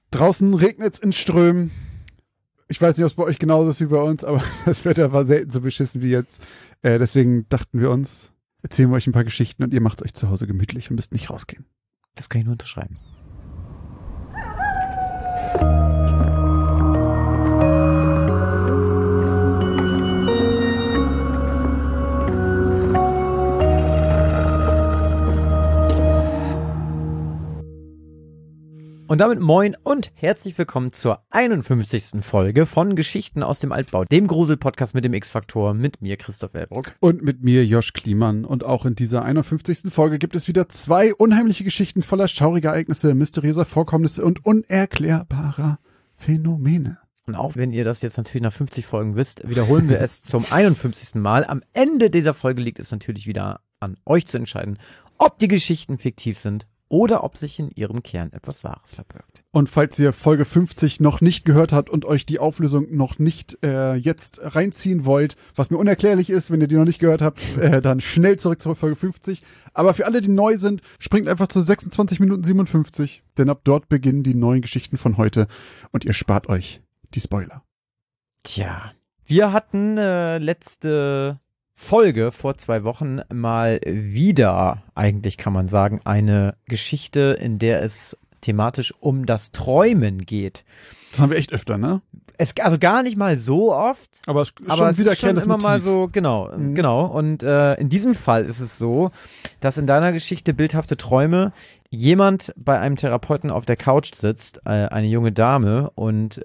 Draußen regnet es in Strömen. Ich weiß nicht, ob es bei euch genauso ist wie bei uns, aber das Wetter war selten so beschissen wie jetzt. Deswegen dachten wir uns, erzählen wir euch ein paar Geschichten und ihr macht es euch zu Hause gemütlich und müsst nicht rausgehen. Das kann ich nur unterschreiben. Und damit moin und herzlich willkommen zur 51. Folge von Geschichten aus dem Altbau, dem Grusel-Podcast mit dem X-Faktor, mit mir Christoph Wellbrock. Und mit mir Josh Kliemann. Und auch in dieser 51. Folge gibt es wieder 2 unheimliche Geschichten voller schauriger Ereignisse, mysteriöser Vorkommnisse und unerklärbarer Phänomene. Und auch wenn ihr das jetzt natürlich nach 50 Folgen wisst, wiederholen wir es zum 51. Mal. Am Ende dieser Folge liegt es natürlich wieder an euch zu entscheiden, ob die Geschichten fiktiv sind oder ob sich in ihrem Kern etwas Wahres verbirgt. Und falls ihr Folge 50 noch nicht gehört habt und euch die Auflösung noch nicht jetzt reinziehen wollt, was mir unerklärlich ist, wenn ihr die noch nicht gehört habt, dann schnell zurück zur Folge 50. Aber für alle, die neu sind, springt einfach zu 26 Minuten 57, denn ab dort beginnen die neuen Geschichten von heute und ihr spart euch die Spoiler. Tja, wir hatten letzte Folge vor 2 Wochen mal wieder, eigentlich kann man sagen, eine Geschichte, in der es thematisch um das Träumen geht. Das haben wir echt öfter, ne? Also gar nicht mal so oft, aber es ist aber schon es ist schon immer Motiv. mal so, genau. Und in diesem Fall ist es so, dass in deiner Geschichte bildhafte Träume jemand bei einem Therapeuten auf der Couch sitzt, eine junge Dame, und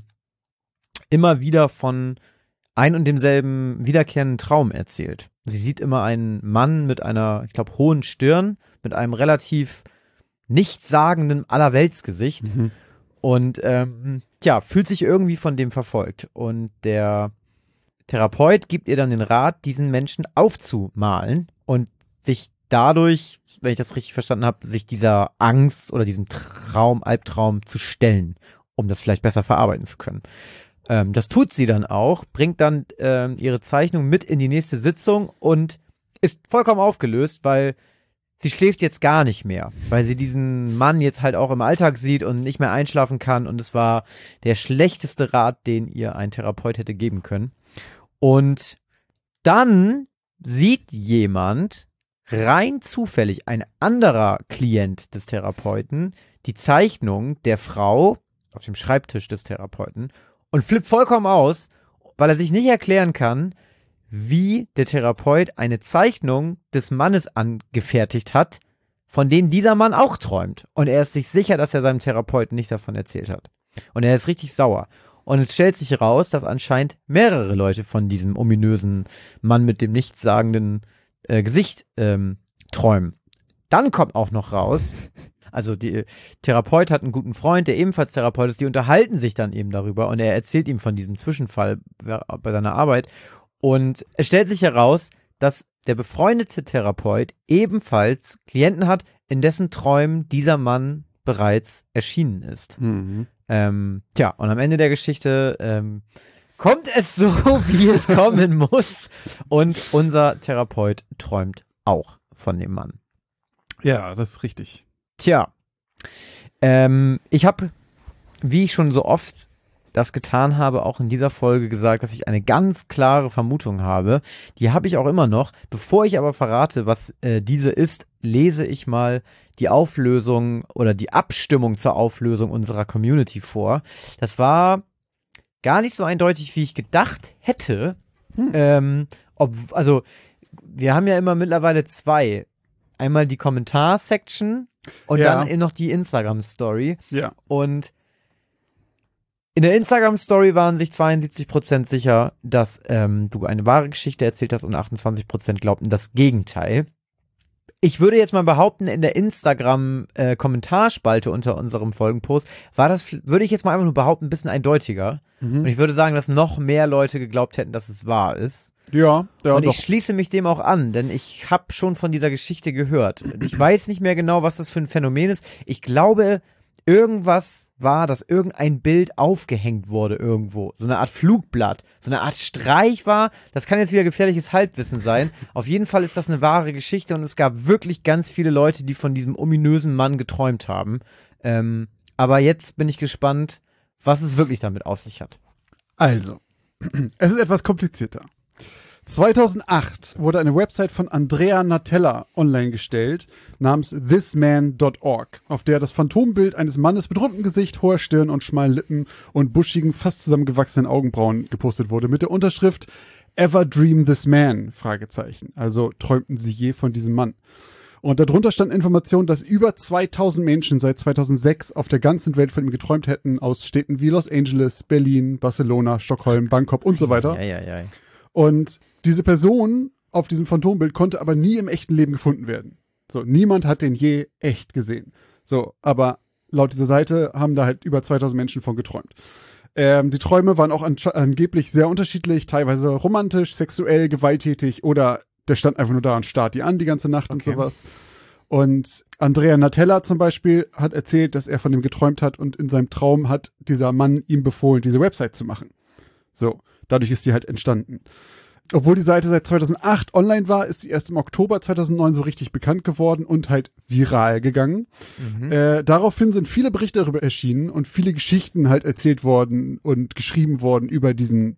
immer wieder von ein und demselben wiederkehrenden Traum erzählt. Sie sieht immer einen Mann mit einer, ich glaube, hohen Stirn, mit einem relativ nichtssagenden Allerweltsgesicht und fühlt sich irgendwie von dem verfolgt. Und der Therapeut gibt ihr dann den Rat, diesen Menschen aufzumalen und sich dadurch, wenn ich das richtig verstanden habe, sich dieser Angst oder diesem Albtraum zu stellen, um das vielleicht besser verarbeiten zu können. Das tut sie dann auch, bringt dann ihre Zeichnung mit in die nächste Sitzung und ist vollkommen aufgelöst, weil sie schläft jetzt gar nicht mehr, weil sie diesen Mann jetzt halt auch im Alltag sieht und nicht mehr einschlafen kann, und es war der schlechteste Rat, den ihr ein Therapeut hätte geben können. Und dann sieht jemand rein zufällig, ein anderer Klient des Therapeuten, die Zeichnung der Frau auf dem Schreibtisch des Therapeuten und flippt vollkommen aus, weil er sich nicht erklären kann, wie der Therapeut eine Zeichnung des Mannes angefertigt hat, von dem dieser Mann auch träumt. Und er ist sich sicher, dass er seinem Therapeuten nicht davon erzählt hat. Und er ist richtig sauer. Und es stellt sich heraus, dass anscheinend mehrere Leute von diesem ominösen Mann mit dem nichtssagenden Gesicht träumen. Dann kommt auch noch raus, also die Therapeut hat einen guten Freund, der ebenfalls Therapeut ist, die unterhalten sich dann eben darüber und er erzählt ihm von diesem Zwischenfall bei seiner Arbeit, und es stellt sich heraus, dass der befreundete Therapeut ebenfalls Klienten hat, in dessen Träumen dieser Mann bereits erschienen ist. Und am Ende der Geschichte kommt es so, wie es kommen muss, und unser Therapeut träumt auch von dem Mann. Ja, das ist richtig. Tja, ich habe, wie ich schon so oft das getan habe, auch in dieser Folge gesagt, dass ich eine ganz klare Vermutung habe. Die habe ich auch immer noch. Bevor ich aber verrate, was diese ist, lese ich mal die Auflösung oder die Abstimmung zur Auflösung unserer Community vor. Das war gar nicht so eindeutig, wie ich gedacht hätte. Also, wir haben ja immer mittlerweile 2. Einmal die Kommentar-Section und dann eben noch die Instagram-Story. Ja. Und in der Instagram-Story waren sich 72% sicher, dass du eine wahre Geschichte erzählt hast, und 28% glaubten das Gegenteil. Ich würde jetzt mal behaupten, in der Instagram-Kommentarspalte unter unserem Folgenpost war das, würde ich jetzt mal einfach nur behaupten, ein bisschen eindeutiger. Und ich würde sagen, dass noch mehr Leute geglaubt hätten, dass es wahr ist. Ja, und doch. Ich schließe mich dem auch an, denn ich habe schon von dieser Geschichte gehört. Ich weiß nicht mehr genau, was das für ein Phänomen ist. Ich glaube, irgendwas war, dass irgendein Bild aufgehängt wurde irgendwo. So eine Art Flugblatt, so eine Art Streich war. Das kann jetzt wieder gefährliches Halbwissen sein. Auf jeden Fall ist das eine wahre Geschichte und es gab wirklich ganz viele Leute, die von diesem ominösen Mann geträumt haben. Aber jetzt bin ich gespannt, was es wirklich damit auf sich hat. Also, es ist etwas komplizierter. 2008 wurde eine Website von Andrea Natella online gestellt, namens thisman.org, auf der das Phantombild eines Mannes mit rundem Gesicht, hoher Stirn und schmalen Lippen und buschigen, fast zusammengewachsenen Augenbrauen gepostet wurde, mit der Unterschrift Ever Dream This Man? Fragezeichen. Also träumten Sie je von diesem Mann? Und darunter stand Information, dass über 2000 Menschen seit 2006 auf der ganzen Welt von ihm geträumt hätten, aus Städten wie Los Angeles, Berlin, Barcelona, Stockholm, Bangkok und so weiter. Ja. Und diese Person auf diesem Phantombild konnte aber nie im echten Leben gefunden werden. So, niemand hat den je echt gesehen. So, aber laut dieser Seite haben da halt über 2000 Menschen von geträumt. Die Träume waren auch angeblich sehr unterschiedlich, teilweise romantisch, sexuell, gewalttätig oder der stand einfach nur da und starrt die an die ganze Nacht und sowas. Und Andrea Natella zum Beispiel hat erzählt, dass er von dem geträumt hat und in seinem Traum hat dieser Mann ihm befohlen, diese Website zu machen. So, dadurch ist die halt entstanden. Obwohl die Seite seit 2008 online war, ist sie erst im Oktober 2009 so richtig bekannt geworden und halt viral gegangen. Daraufhin sind viele Berichte darüber erschienen und viele Geschichten halt erzählt worden und geschrieben worden über diesen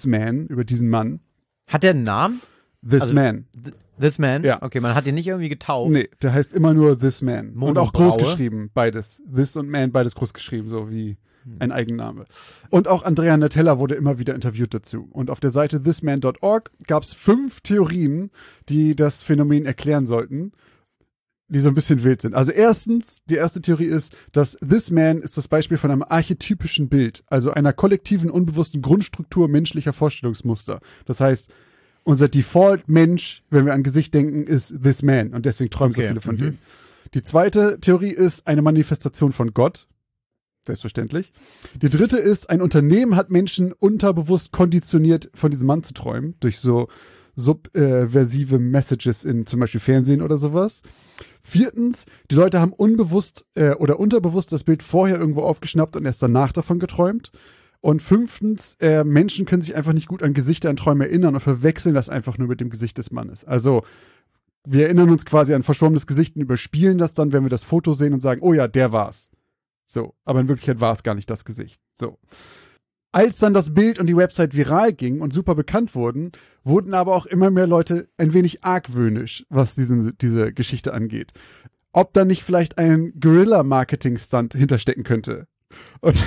Mann. Hat der einen Namen? This Man. This Man? Ja. Okay, man hat ihn nicht irgendwie getauft. Nee, der heißt immer nur This Man. Und auch Monobraue. groß geschrieben, beides. This und Man, beides groß geschrieben, so wie ein Eigenname. Und auch Andrea Natella wurde immer wieder interviewt dazu. Und auf der Seite thisman.org gab es 5 Theorien, die das Phänomen erklären sollten, die so ein bisschen wild sind. Also erstens, die erste Theorie ist, dass This Man ist das Beispiel von einem archetypischen Bild, also einer kollektiven, unbewussten Grundstruktur menschlicher Vorstellungsmuster. Das heißt, unser Default-Mensch, wenn wir an Gesicht denken, ist This Man. Und deswegen träumen so viele von dem. Die zweite Theorie ist eine Manifestation von Gott. Selbstverständlich. Die dritte ist, ein Unternehmen hat Menschen unterbewusst konditioniert, von diesem Mann zu träumen, durch so subversive Messages in zum Beispiel Fernsehen oder sowas. Viertens, die Leute haben unbewusst oder unterbewusst das Bild vorher irgendwo aufgeschnappt und erst danach davon geträumt. Und 5, Menschen können sich einfach nicht gut an Gesichter, an Träume erinnern und verwechseln das einfach nur mit dem Gesicht des Mannes. Also wir erinnern uns quasi an verschwommenes Gesicht und überspielen das dann, wenn wir das Foto sehen und sagen, oh ja, der war's. So, aber in Wirklichkeit war es gar nicht das Gesicht. So. Als dann das Bild und die Website viral ging und super bekannt wurden aber auch immer mehr Leute ein wenig argwöhnisch, was diese Geschichte angeht. Ob da nicht vielleicht ein Guerilla-Marketing-Stunt hinterstecken könnte. Und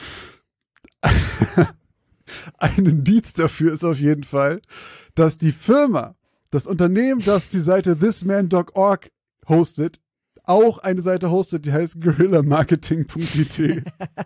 ein Indiz dafür ist auf jeden Fall, dass die Firma, das Unternehmen, das die Seite thisman.org hostet, auch eine Seite hostet, die heißt guerillamarketing.it.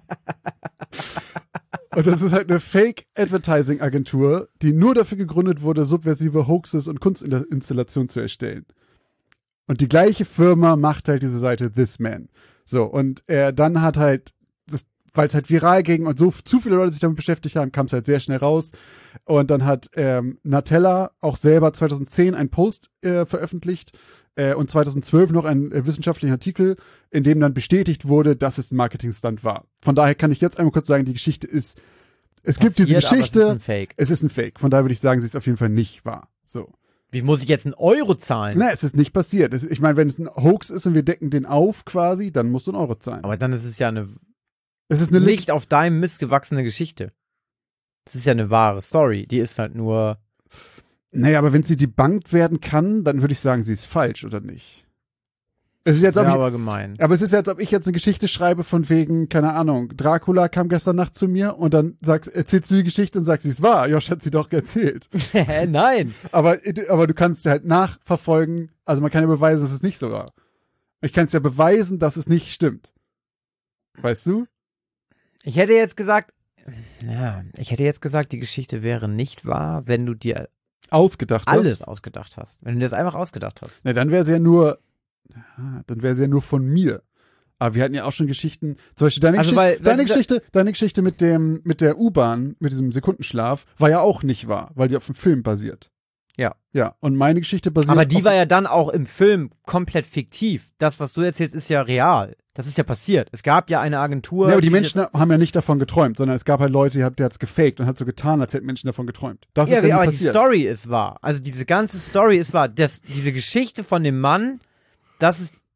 Und das ist halt eine Fake-Advertising-Agentur, die nur dafür gegründet wurde, subversive Hoaxes und Kunstinstallationen zu erstellen. Und die gleiche Firma macht halt diese Seite This Man. So, und dann hat halt, weil es halt viral ging und so zu viele Leute sich damit beschäftigt haben, kam es halt sehr schnell raus. Und dann hat Natella auch selber 2010 einen Post veröffentlicht, und 2012 noch einen wissenschaftlichen Artikel, in dem dann bestätigt wurde, dass es ein Marketing-Stunt war. Von daher kann ich jetzt einmal kurz sagen, die Geschichte ist, gibt diese Geschichte, aber es ist ein Fake. Es ist ein Fake. Von daher würde ich sagen, sie ist auf jeden Fall nicht wahr. So. Wie muss ich jetzt einen Euro zahlen? Na, es ist nicht passiert. Ich meine, wenn es ein Hoax ist und wir decken den auf quasi, dann musst du einen Euro zahlen. Aber dann ist es ja eine nicht auf deinem Mist gewachsene Geschichte. Das ist ja eine wahre Story. Die ist halt nur. Naja, aber wenn sie debunked werden kann, dann würde ich sagen, sie ist falsch, oder nicht? Es ist jetzt aber gemein. Aber es ist jetzt, ob ich jetzt eine Geschichte schreibe von wegen, keine Ahnung, Dracula kam gestern Nacht zu mir und dann erzählst du die Geschichte und sagst, sie ist wahr. Josh hat sie doch erzählt. Nein. Aber du kannst halt nachverfolgen, also man kann ja beweisen, dass es nicht so war. Ich kann es ja beweisen, dass es nicht stimmt. Weißt du? Ich hätte jetzt gesagt, die Geschichte wäre nicht wahr, wenn du dir alles ausgedacht hast. Wenn du dir das einfach ausgedacht hast. Na, dann wäre sie ja nur von mir. Aber wir hatten ja auch schon Geschichten, zum Beispiel deine Geschichte mit der U-Bahn, mit diesem Sekundenschlaf, war ja auch nicht wahr, weil die auf dem Film basiert. Ja. Ja, und meine Geschichte basiert aber die war ja dann auch im Film komplett fiktiv. Das, was du erzählst, ist ja real. Das ist ja passiert. Es gab ja eine Agentur. Ja, aber die Menschen haben ja nicht davon geträumt, sondern es gab halt Leute, der hat es gefaked und hat so getan, als hätten Menschen davon geträumt. Das ist ja aber passiert. Die Story ist wahr. Also diese ganze Story ist wahr. Diese Geschichte von dem Mann, das ist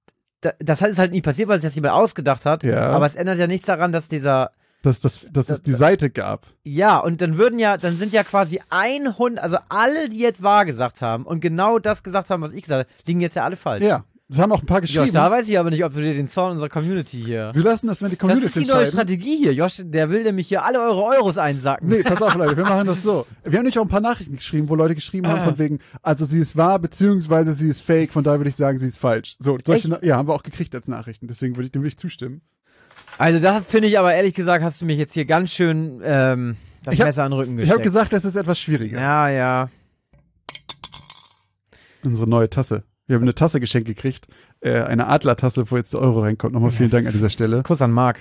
das ist halt nie passiert, weil sich das jemand ausgedacht hat. Ja. Aber es ändert ja nichts daran, dass dass es die Seite gab. Ja, und dann sind ja quasi 100, also alle, die jetzt wahr gesagt haben und genau das gesagt haben, was ich gesagt habe, liegen jetzt ja alle falsch. Ja, das haben auch ein paar geschrieben. Josh, da weiß ich aber nicht, ob du dir den Zorn unserer Community hier... Wir lassen das, wenn die Community Das ist die neue Strategie hier. Josh, der will nämlich hier alle eure Euros einsacken. Nee, pass auf, Leute, wir machen das so. Wir haben nicht auch ein paar Nachrichten geschrieben, wo Leute geschrieben haben von wegen, also sie ist wahr, beziehungsweise sie ist fake, von daher würde ich sagen, sie ist falsch. So, ja, haben wir auch gekriegt als Nachrichten, deswegen dem würde ich zustimmen. Also da finde ich aber ehrlich gesagt, hast du mich jetzt hier ganz schön das Messer an den Rücken gesteckt. Ich habe gesagt, das ist etwas schwieriger. Ja. Unsere neue Tasse. Wir haben eine Tasse geschenkt gekriegt, eine Adlertasse, wo jetzt der Euro reinkommt. Nochmal vielen Dank an dieser Stelle. Kuss an Marc.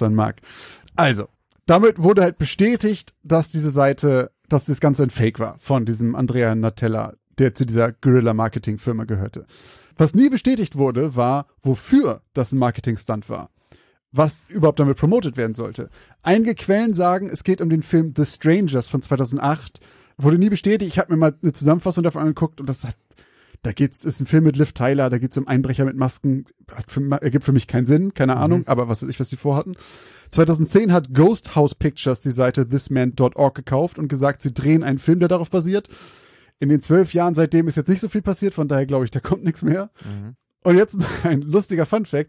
Also, damit wurde halt bestätigt, dass dass das Ganze ein Fake war von diesem Andrea Natella, der zu dieser Guerilla-Marketing-Firma gehörte. Was nie bestätigt wurde, war, wofür das ein Marketing-Stunt war. Was überhaupt damit promotet werden sollte. Einige Quellen sagen, es geht um den Film The Strangers von 2008. Wurde nie bestätigt. Ich habe mir mal eine Zusammenfassung davon angeguckt und ist ein Film mit Liv Tyler, da geht es um Einbrecher mit Masken. Ergibt für mich keinen Sinn, keine Ahnung, aber was weiß ich, was die vorhatten. 2010 hat Ghost House Pictures die Seite thisman.org gekauft und gesagt, sie drehen einen Film, der darauf basiert. In den 12 Jahren seitdem ist jetzt nicht so viel passiert, von daher glaube ich, da kommt nichts mehr. Mhm. Und jetzt ein lustiger Funfact.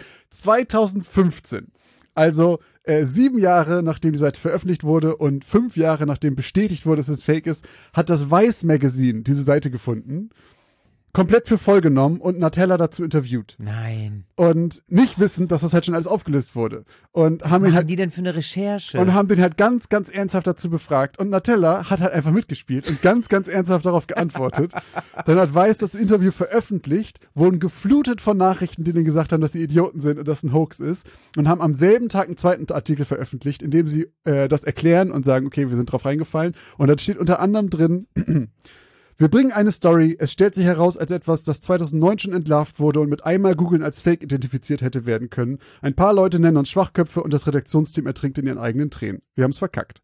2015, also 7 Jahre nachdem die Seite veröffentlicht wurde und 5 Jahre nachdem bestätigt wurde, dass es fake ist, hat das Vice Magazine diese Seite gefunden, komplett für voll genommen und Natella dazu interviewt. Nein. Und nicht wissend, dass das halt schon alles aufgelöst wurde. Und Was haben ihn machen halt die denn für eine Recherche? und haben den halt ganz, ganz ernsthaft dazu befragt. Und Natella hat halt einfach mitgespielt und ganz, ganz ernsthaft darauf geantwortet. Dann hat Weiß das Interview veröffentlicht, wurden geflutet von Nachrichten, die denen gesagt haben, dass sie Idioten sind und dass ein Hoax ist. Und haben am selben Tag einen zweiten Artikel veröffentlicht, in dem sie das erklären und sagen, okay, wir sind drauf reingefallen. Und da steht unter anderem drin, wir bringen eine Story, es stellt sich heraus als etwas, das 2009 schon entlarvt wurde und mit einmal googeln als Fake identifiziert hätte werden können. Ein paar Leute nennen uns Schwachköpfe und das Redaktionsteam ertrinkt in ihren eigenen Tränen. Wir haben es verkackt.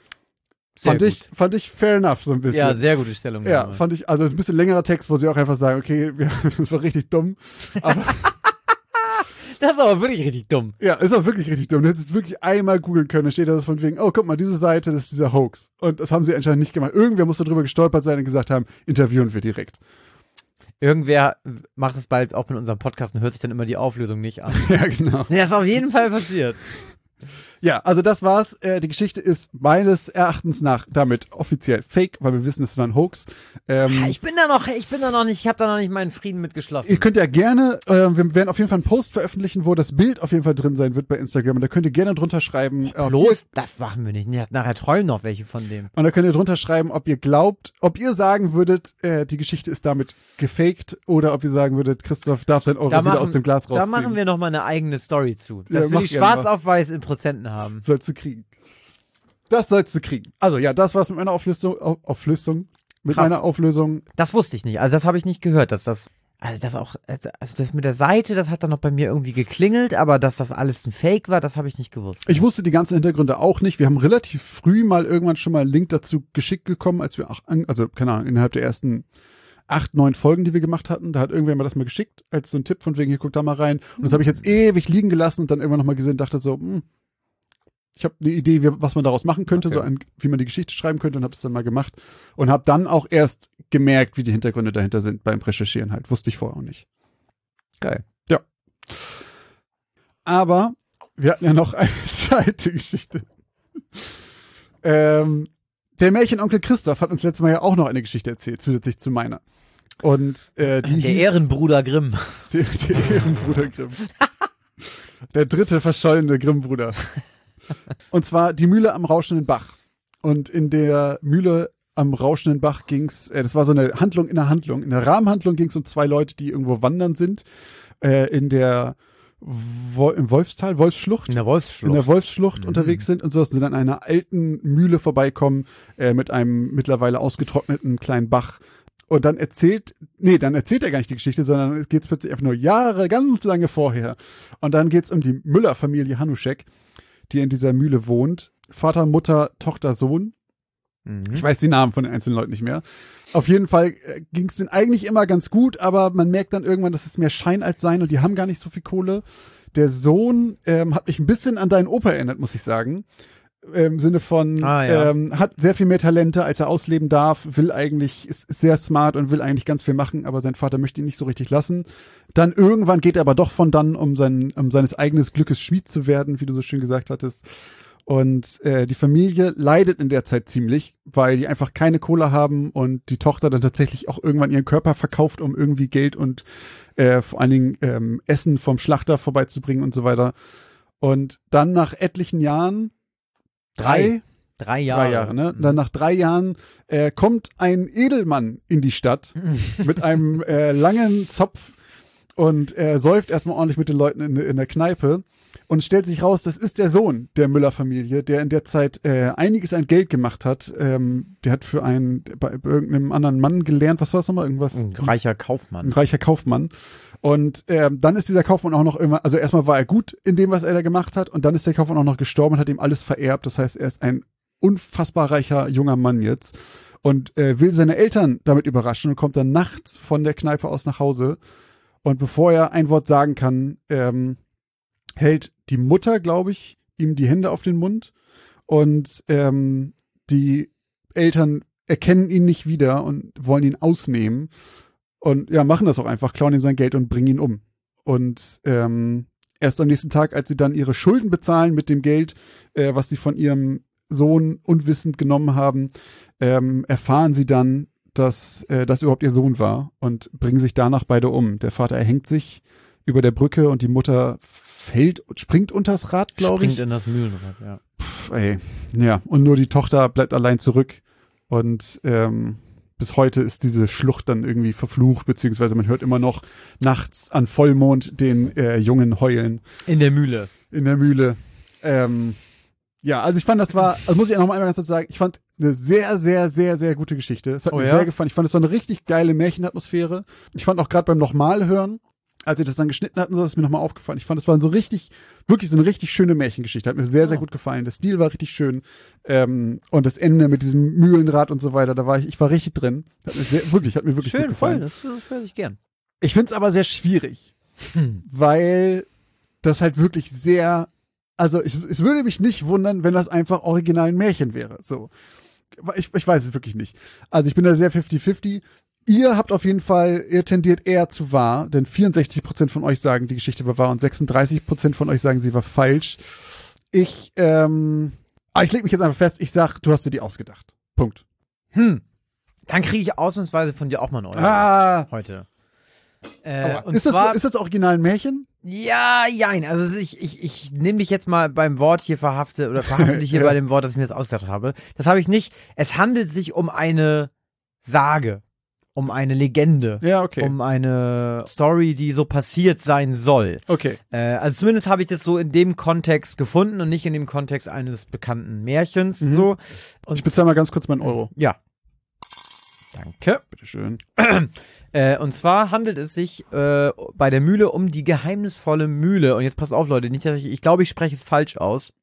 Fand ich fair enough, so ein bisschen. Ja, sehr gute Stellung. Ja, fand ich, also es ist ein bisschen längerer Text, wo sie auch einfach sagen, okay, das war richtig dumm, aber das ist aber wirklich richtig dumm. ja, ist auch wirklich richtig dumm. Du hättest es wirklich einmal googeln können. Da steht da von wegen, oh, guck mal, diese Seite, das ist dieser Hoax. Und das haben sie anscheinend nicht gemacht. Irgendwer muss darüber gestolpert sein und gesagt haben, interviewen wir direkt. Irgendwer macht es bald auch mit unserem Podcast und hört sich dann immer die Auflösung nicht an. Ja, genau. Ja, ist auf jeden Fall passiert. Ja, also das war's. Die Geschichte ist meines Erachtens nach damit offiziell fake, weil wir wissen, es war ein Hoax. Ich bin da noch nicht, ich habe da noch nicht meinen Frieden mitgeschlossen. Ihr könnt ja gerne, wir werden auf jeden Fall einen Post veröffentlichen, wo das Bild auf jeden Fall drin sein wird bei Instagram. Und da könnt ihr gerne drunter schreiben. Das machen wir nicht. Nachher träumen noch welche von dem. Und da könnt ihr drunter schreiben, ob ihr glaubt, ob ihr sagen würdet, die Geschichte ist damit gefaked oder ob ihr sagen würdet, Christoph darf sein Euro wieder aus dem Glas rausziehen. Da machen wir nochmal eine eigene Story zu. Das Ja, will ich schwarz auf weiß in Prozenten haben. Sollst du kriegen. Das sollst du kriegen. Also ja, das war's mit meiner Auflösung. Mit Krass. meiner Auflösung. Das wusste ich nicht. Also das habe ich nicht gehört, dass das mit der Seite, das hat dann noch bei mir irgendwie geklingelt, aber dass das alles ein Fake war, das habe ich nicht gewusst. Ich wusste die ganzen Hintergründe auch nicht. Wir haben relativ früh irgendwann schon mal einen Link dazu geschickt bekommen, als wir keine Ahnung, innerhalb der ersten 8, 9 Folgen, die wir gemacht hatten. Da hat irgendwer mal das mal geschickt, als so ein Tipp von wegen, hier, guck da mal rein. Und das habe ich jetzt ewig liegen gelassen und dann irgendwann nochmal gesehen und dachte so, ich habe eine Idee, was man daraus machen könnte, Okay. wie man die Geschichte schreiben könnte und habe es dann mal gemacht und habe dann auch erst gemerkt, wie die Hintergründe dahinter sind beim Recherchieren halt. Wusste ich vorher auch nicht. Geil. Ja. Aber wir hatten ja noch eine zweite Geschichte. Der Märchenonkel Christoph hat uns letztes Mal ja auch noch eine Geschichte erzählt, zusätzlich zu meiner. Und Der Ehrenbruder Grimm. Der Ehrenbruder Grimm. Der dritte verschollene Grimm-Bruder. Und zwar die Mühle am rauschenden Bach. Und in der Mühle am rauschenden Bach ging's, das war so eine Handlung in der Handlung. In der Rahmenhandlung ging's um 2 Leute, die irgendwo wandern sind. In der im Wolfsschlucht. In der Wolfsschlucht. In der Wolfsschlucht unterwegs sind und so, dass sie dann an einer alten Mühle vorbeikommen, mit einem mittlerweile ausgetrockneten kleinen Bach. Und dann erzählt er gar nicht die Geschichte, sondern es geht plötzlich einfach nur Jahre, ganz lange vorher. Und dann geht's um die Müller-Familie Hanuschek, die in dieser Mühle wohnt. Vater, Mutter, Tochter, Sohn. Ich weiß die Namen von den einzelnen Leuten nicht mehr. Auf jeden Fall ging es denen eigentlich immer ganz gut, aber man merkt dann irgendwann, dass es mehr Schein als Sein und die haben gar nicht so viel Kohle. Der Sohn hat mich ein bisschen an deinen Opa erinnert, muss ich sagen. Im Sinne von, hat sehr viel mehr Talente, als er ausleben darf, ist sehr smart und will eigentlich ganz viel machen, aber sein Vater möchte ihn nicht so richtig lassen. Dann irgendwann geht er aber doch von dann, um seines eigenen Glückes Schmied zu werden, wie du so schön gesagt hattest. Und die Familie leidet in der Zeit ziemlich, weil die einfach keine Kohle haben und die Tochter dann tatsächlich auch irgendwann ihren Körper verkauft, um irgendwie Geld und vor allen Dingen Essen vom Schlachter vorbeizubringen und so weiter. Und dann nach etlichen Jahren, drei Jahre, ne? Dann nach 3 Jahren kommt ein Edelmann in die Stadt mit einem langen Zopf und säuft erstmal ordentlich mit den Leuten in der Kneipe. Und es stellt sich raus, das ist der Sohn der Müller-Familie, der in der Zeit einiges an Geld gemacht hat. Der hat bei irgendeinem anderen Mann gelernt. Was war es nochmal? Irgendwas? Ein reicher Kaufmann. Ein reicher Kaufmann. Und dann ist dieser Kaufmann auch noch immer, also erstmal war er gut in dem, was er da gemacht hat. Und dann ist der Kaufmann auch noch gestorben und hat ihm alles vererbt. Das heißt, er ist ein unfassbar reicher junger Mann jetzt. Und will seine Eltern damit überraschen und kommt dann nachts von der Kneipe aus nach Hause. Und bevor er ein Wort sagen kann, hält die Mutter, glaube ich, ihm die Hände auf den Mund und die Eltern erkennen ihn nicht wieder und wollen ihn ausnehmen und ja, machen das auch einfach, klauen ihm sein Geld und bringen ihn um. Und erst am nächsten Tag, als sie dann ihre Schulden bezahlen mit dem Geld, was sie von ihrem Sohn unwissend genommen haben, erfahren sie dann, dass das überhaupt ihr Sohn war und bringen sich danach beide um. Der Vater erhängt sich über der Brücke und die Mutter springt unters Rad, glaube ich. Springt in das Mühlenrad, ja. Ja, und nur die Tochter bleibt allein zurück. Und bis heute ist diese Schlucht dann irgendwie verflucht, beziehungsweise man hört immer noch nachts an Vollmond den Jungen heulen. In der Mühle. Ja, also ich fand, also muss ich noch mal einmal ganz kurz sagen, ich fand eine sehr, sehr, sehr, sehr gute Geschichte. Es hat mir sehr gefallen. Ich fand, es war eine richtig geile Märchenatmosphäre. Ich fand auch gerade beim Nochmalhören, als sie das dann geschnitten hatten, so ist mir nochmal aufgefallen. Ich fand, es war wirklich so eine richtig schöne Märchengeschichte. Hat mir sehr, sehr gut gefallen. Der Stil war richtig schön. Und das Ende mit diesem Mühlenrad und so weiter, ich war richtig drin. Hat mir wirklich schön, gut gefallen. Voll, das höre ich gern. Ich find's aber sehr schwierig, weil das halt wirklich sehr, also es würde mich nicht wundern, wenn das einfach original ein Märchen wäre. So. Ich weiß es wirklich nicht. Also ich bin da sehr 50-50. Ihr tendiert eher zu wahr, denn 64% von euch sagen, die Geschichte war wahr und 36% von euch sagen, sie war falsch. Ich lege mich jetzt einfach fest, ich sag, du hast dir die ausgedacht. Punkt. Dann kriege ich ausnahmsweise von dir auch mal ein Euro heute. Ist das original ein Märchen? Ja, jein. Also ich nehme dich jetzt mal beim Wort hier verhafte dich hier bei dem Wort, dass ich mir das ausgedacht habe. Das habe ich nicht. Es handelt sich um eine Sage. Um eine Legende, um eine Story, die so passiert sein soll. Okay. Also zumindest habe ich das so in dem Kontext gefunden und nicht in dem Kontext eines bekannten Märchens. So. Und ich bezahle mal ganz kurz meinen Euro. Ja. Danke. Bitteschön. Und zwar handelt es sich bei der Mühle um die geheimnisvolle Mühle. Und jetzt passt auf, Leute, nicht, dass ich glaube, ich spreche es falsch aus.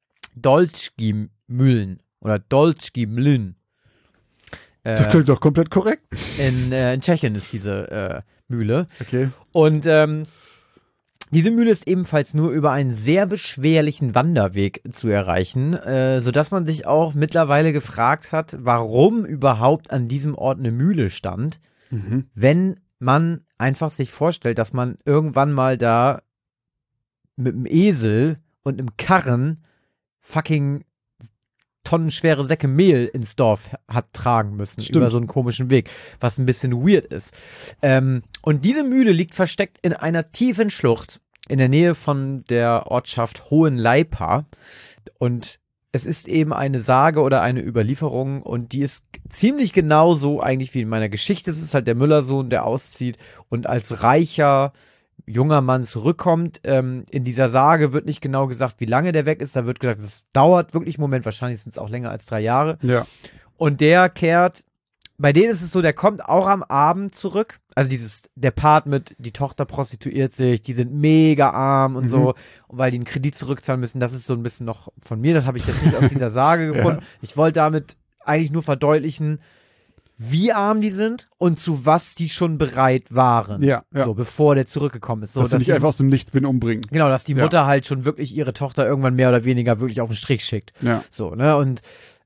Dolchki-Mühlen oder Dolchki-Mlyn. Das klingt doch komplett korrekt. In Tschechien ist diese Mühle. Okay. Und diese Mühle ist ebenfalls nur über einen sehr beschwerlichen Wanderweg zu erreichen, sodass man sich auch mittlerweile gefragt hat, warum überhaupt an diesem Ort eine Mühle stand, wenn man einfach sich vorstellt, dass man irgendwann mal da mit dem Esel und einem Karren fucking tonnenschwere Säcke Mehl ins Dorf hat tragen müssen. Stimmt. Über so einen komischen Weg, was ein bisschen weird ist. Und diese Mühle liegt versteckt in einer tiefen Schlucht in der Nähe von der Ortschaft Hohenleipa und es ist eben eine Sage oder eine Überlieferung und die ist ziemlich genauso eigentlich wie in meiner Geschichte. Es ist halt der Müllersohn, der auszieht und als reicher junger Mann zurückkommt. In dieser Sage wird nicht genau gesagt, wie lange der weg ist. Da wird gesagt, es dauert wirklich einen Moment. Wahrscheinlich sind es auch länger als 3 Jahre. Ja. Und der kehrt, bei denen ist es so, der kommt auch am Abend zurück. Also der Part mit, die Tochter prostituiert sich, die sind mega arm und so. Und weil die einen Kredit zurückzahlen müssen, das ist so ein bisschen noch von mir. Das habe ich jetzt nicht aus dieser Sage gefunden. Ja. Ich wollte damit eigentlich nur verdeutlichen, wie arm die sind und zu was die schon bereit waren. Ja. So, bevor der zurückgekommen ist. So, dass sie nicht einfach aus dem Nichts Win umbringen. Genau, dass die Mutter halt schon wirklich ihre Tochter irgendwann mehr oder weniger wirklich auf den Strich schickt. Ja. So, ne, und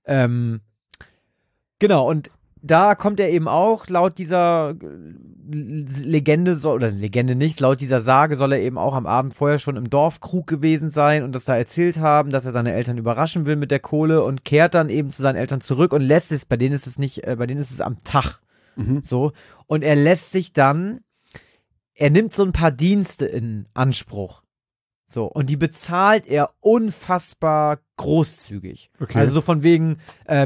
genau, und da kommt er eben auch, laut dieser Legende, oder Legende nicht, laut dieser Sage soll er eben auch am Abend vorher schon im Dorfkrug gewesen sein und das da erzählt haben, dass er seine Eltern überraschen will mit der Kohle und kehrt dann eben zu seinen Eltern zurück und lässt es, bei denen ist es nicht, bei denen ist es am Tag. So. Und er lässt sich dann, er nimmt so ein paar Dienste in Anspruch. So, und die bezahlt er unfassbar großzügig. Okay. Also so von wegen,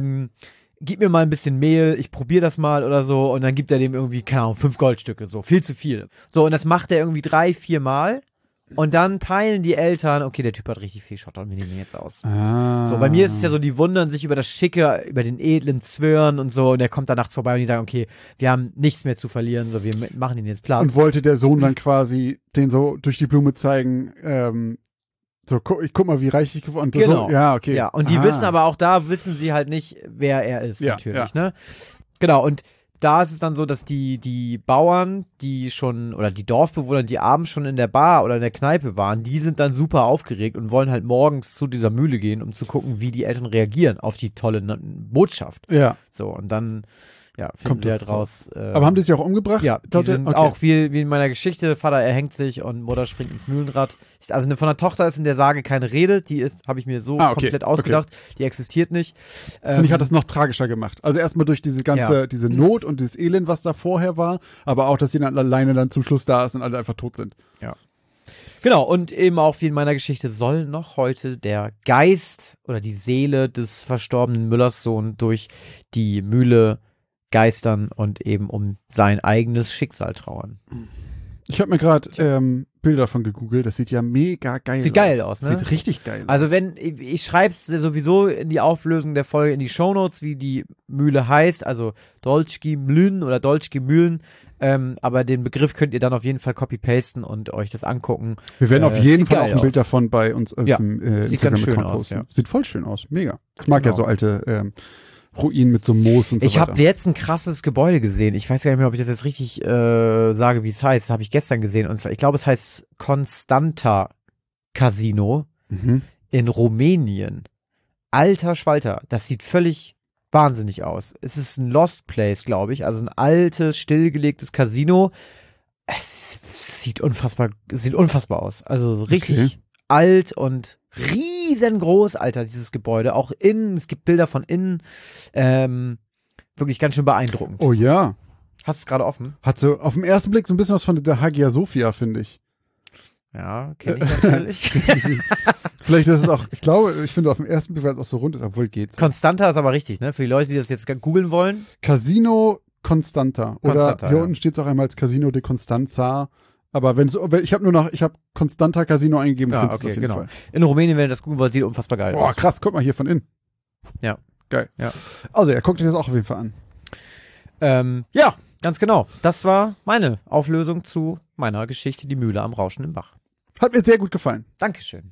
gib mir mal ein bisschen Mehl, ich probiere das mal oder so und dann gibt er dem irgendwie, keine Ahnung, 5 Goldstücke, so, viel zu viel. So, und das macht er irgendwie 3, 4 Mal und dann peilen die Eltern, okay, der Typ hat richtig viel Schotter und wir nehmen ihn jetzt aus. So, bei mir ist es ja so, die wundern sich über das Schicke, über den edlen Zwirn und so und der kommt da nachts vorbei und die sagen, okay, wir haben nichts mehr zu verlieren, so, wir machen ihn jetzt platt. Und wollte der Sohn dann quasi den so durch die Blume zeigen, so, guck mal, wie reich ich geworden bin. Genau. So, ja, okay. Ja, und die wissen aber auch da, wissen sie halt nicht, wer er ist, natürlich, ne? Genau, und da ist es dann so, dass die Bauern, die schon, oder die Dorfbewohner, die abends schon in der Bar oder in der Kneipe waren, die sind dann super aufgeregt und wollen halt morgens zu dieser Mühle gehen, um zu gucken, wie die Eltern reagieren auf die tolle Botschaft. Ja. So, und dann, ja, finden Kommt sie das halt raus. Aber haben die sich auch umgebracht? Ja, die sind auch wie in meiner Geschichte, Vater erhängt sich und Mutter springt ins Mühlenrad. Also von der Tochter ist in der Sage keine Rede, die ist, habe ich mir so komplett ausgedacht, die existiert nicht. Finde ich, hat das noch tragischer gemacht. Also erstmal durch diese ganze, diese Not und dieses Elend, was da vorher war, aber auch, dass sie dann alleine dann zum Schluss da ist und alle einfach tot sind. Ja. Genau, und eben auch wie in meiner Geschichte soll noch heute der Geist oder die Seele des verstorbenen Müllerssohn durch die Mühle geistern und eben um sein eigenes Schicksal trauern. Ich habe mir gerade Bilder von gegoogelt, das sieht ja mega geil aus. Sieht geil aus, ne? Sieht richtig geil aus. Also wenn, ich schreib's sowieso in die Auflösung der Folge in die Shownotes, wie die Mühle heißt, also Dolčki Mlyn oder Dolčki Mühlen, aber den Begriff könnt ihr dann auf jeden Fall copy-pasten und euch das angucken. Wir werden auf jeden Fall auch ein aus. Bild davon bei uns auf dem Instagram-Account posten. Ja. Sieht voll schön aus, mega. Ich mag ja so alte Ruinen mit so Moos und so weiter. Ich habe jetzt ein krasses Gebäude gesehen. Ich weiß gar nicht mehr, ob ich das jetzt richtig sage, wie es heißt. Das habe ich gestern gesehen. Und zwar, ich glaube, es heißt Constanta Casino in Rumänien. Alter Schwalter. Das sieht völlig wahnsinnig aus. Es ist ein Lost Place, glaube ich. Also ein altes, stillgelegtes Casino. Es sieht unfassbar aus. Also richtig alt und riesengroß, Alter, dieses Gebäude. Auch innen, es gibt Bilder von innen. Wirklich ganz schön beeindruckend. Oh ja. Hast du es gerade offen? Hat so auf den ersten Blick so ein bisschen was von der Hagia Sophia, finde ich. Ja, kenne ich natürlich. Vielleicht ist es auch, ich finde auf den ersten Blick, weil es auch so rund ist, obwohl geht's. Constanta ist aber richtig, ne? Für die Leute, die das jetzt googeln wollen. Casino Constanta. Oder hier unten steht es auch einmal als Casino de Constanza. Aber ich habe Constanta Casino eingegeben, Ja, findest du okay, auf jeden genau. Fall. In Rumänien, wenn ihr das googeln wollt, sieht unfassbar geil aus. Boah, krass, guck mal hier von innen. Ja. Geil. Ja. Also, er guckt euch das auch auf jeden Fall an. Ja, ganz genau. Das war meine Auflösung zu meiner Geschichte, die Mühle am rauschenden Bach. Hat mir sehr gut gefallen. Dankeschön.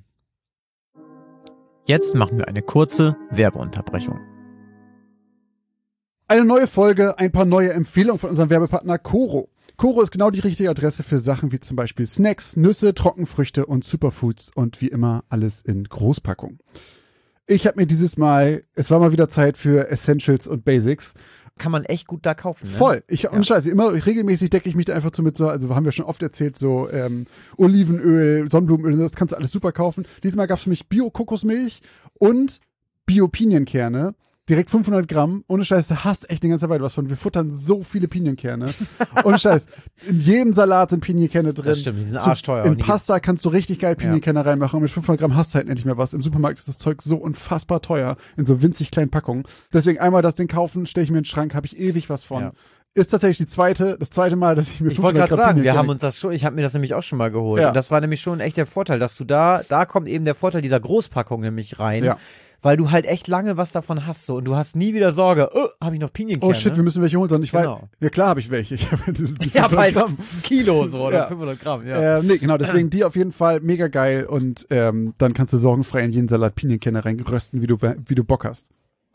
Jetzt machen wir eine kurze Werbeunterbrechung. Eine neue Folge, ein paar neue Empfehlungen von unserem Werbepartner Koro. Koro ist genau die richtige Adresse für Sachen wie zum Beispiel Snacks, Nüsse, Trockenfrüchte und Superfoods und wie immer alles in Großpackung. Ich habe mir dieses Mal, es war mal wieder Zeit für Essentials und Basics. Kann man echt gut da kaufen, ne? Voll. Und Scheiße, immer regelmäßig decke ich mich da einfach so mit so, also haben wir schon oft erzählt, so Olivenöl, Sonnenblumenöl, das kannst du alles super kaufen. Diesmal gab es für mich Bio-Kokosmilch und Bio-Pinienkerne. Direkt 500 Gramm. Ohne Scheiß, du hast echt eine ganze Weile was von. Wir futtern so viele Pinienkerne. Ohne Scheiß. In jedem Salat sind Pinienkerne drin. Das stimmt, die sind arschteuer. In Pasta kannst du richtig geil Pinienkerne reinmachen und mit 500 Gramm hast du halt endlich mehr was. Im Supermarkt ist das Zeug so unfassbar teuer. In so winzig kleinen Packungen. Deswegen einmal das Ding kaufen, stelle ich mir in den Schrank, habe ich ewig was von. Ja. Ist tatsächlich das zweite Mal, dass ich mir 500 Gramm Ich wollte gerade sagen, wir haben uns das schon, ich habe mir das nämlich auch schon mal geholt. Ja. Und das war nämlich schon echt der Vorteil, dass du da kommt eben der Vorteil dieser Großpackung nämlich rein. Ja. Weil du halt echt lange was davon hast so und du hast nie wieder Sorge, habe ich noch Pinienkerne? Oh shit, wir müssen welche holen, sondern ich weiß, ja klar habe ich welche. Ich habe halt Gramm. Kilo so oder 500 Gramm, ja. Nee, genau, deswegen die auf jeden Fall mega geil und dann kannst du sorgenfrei in jeden Salat Pinienkerne reinrösten, wie du Bock hast.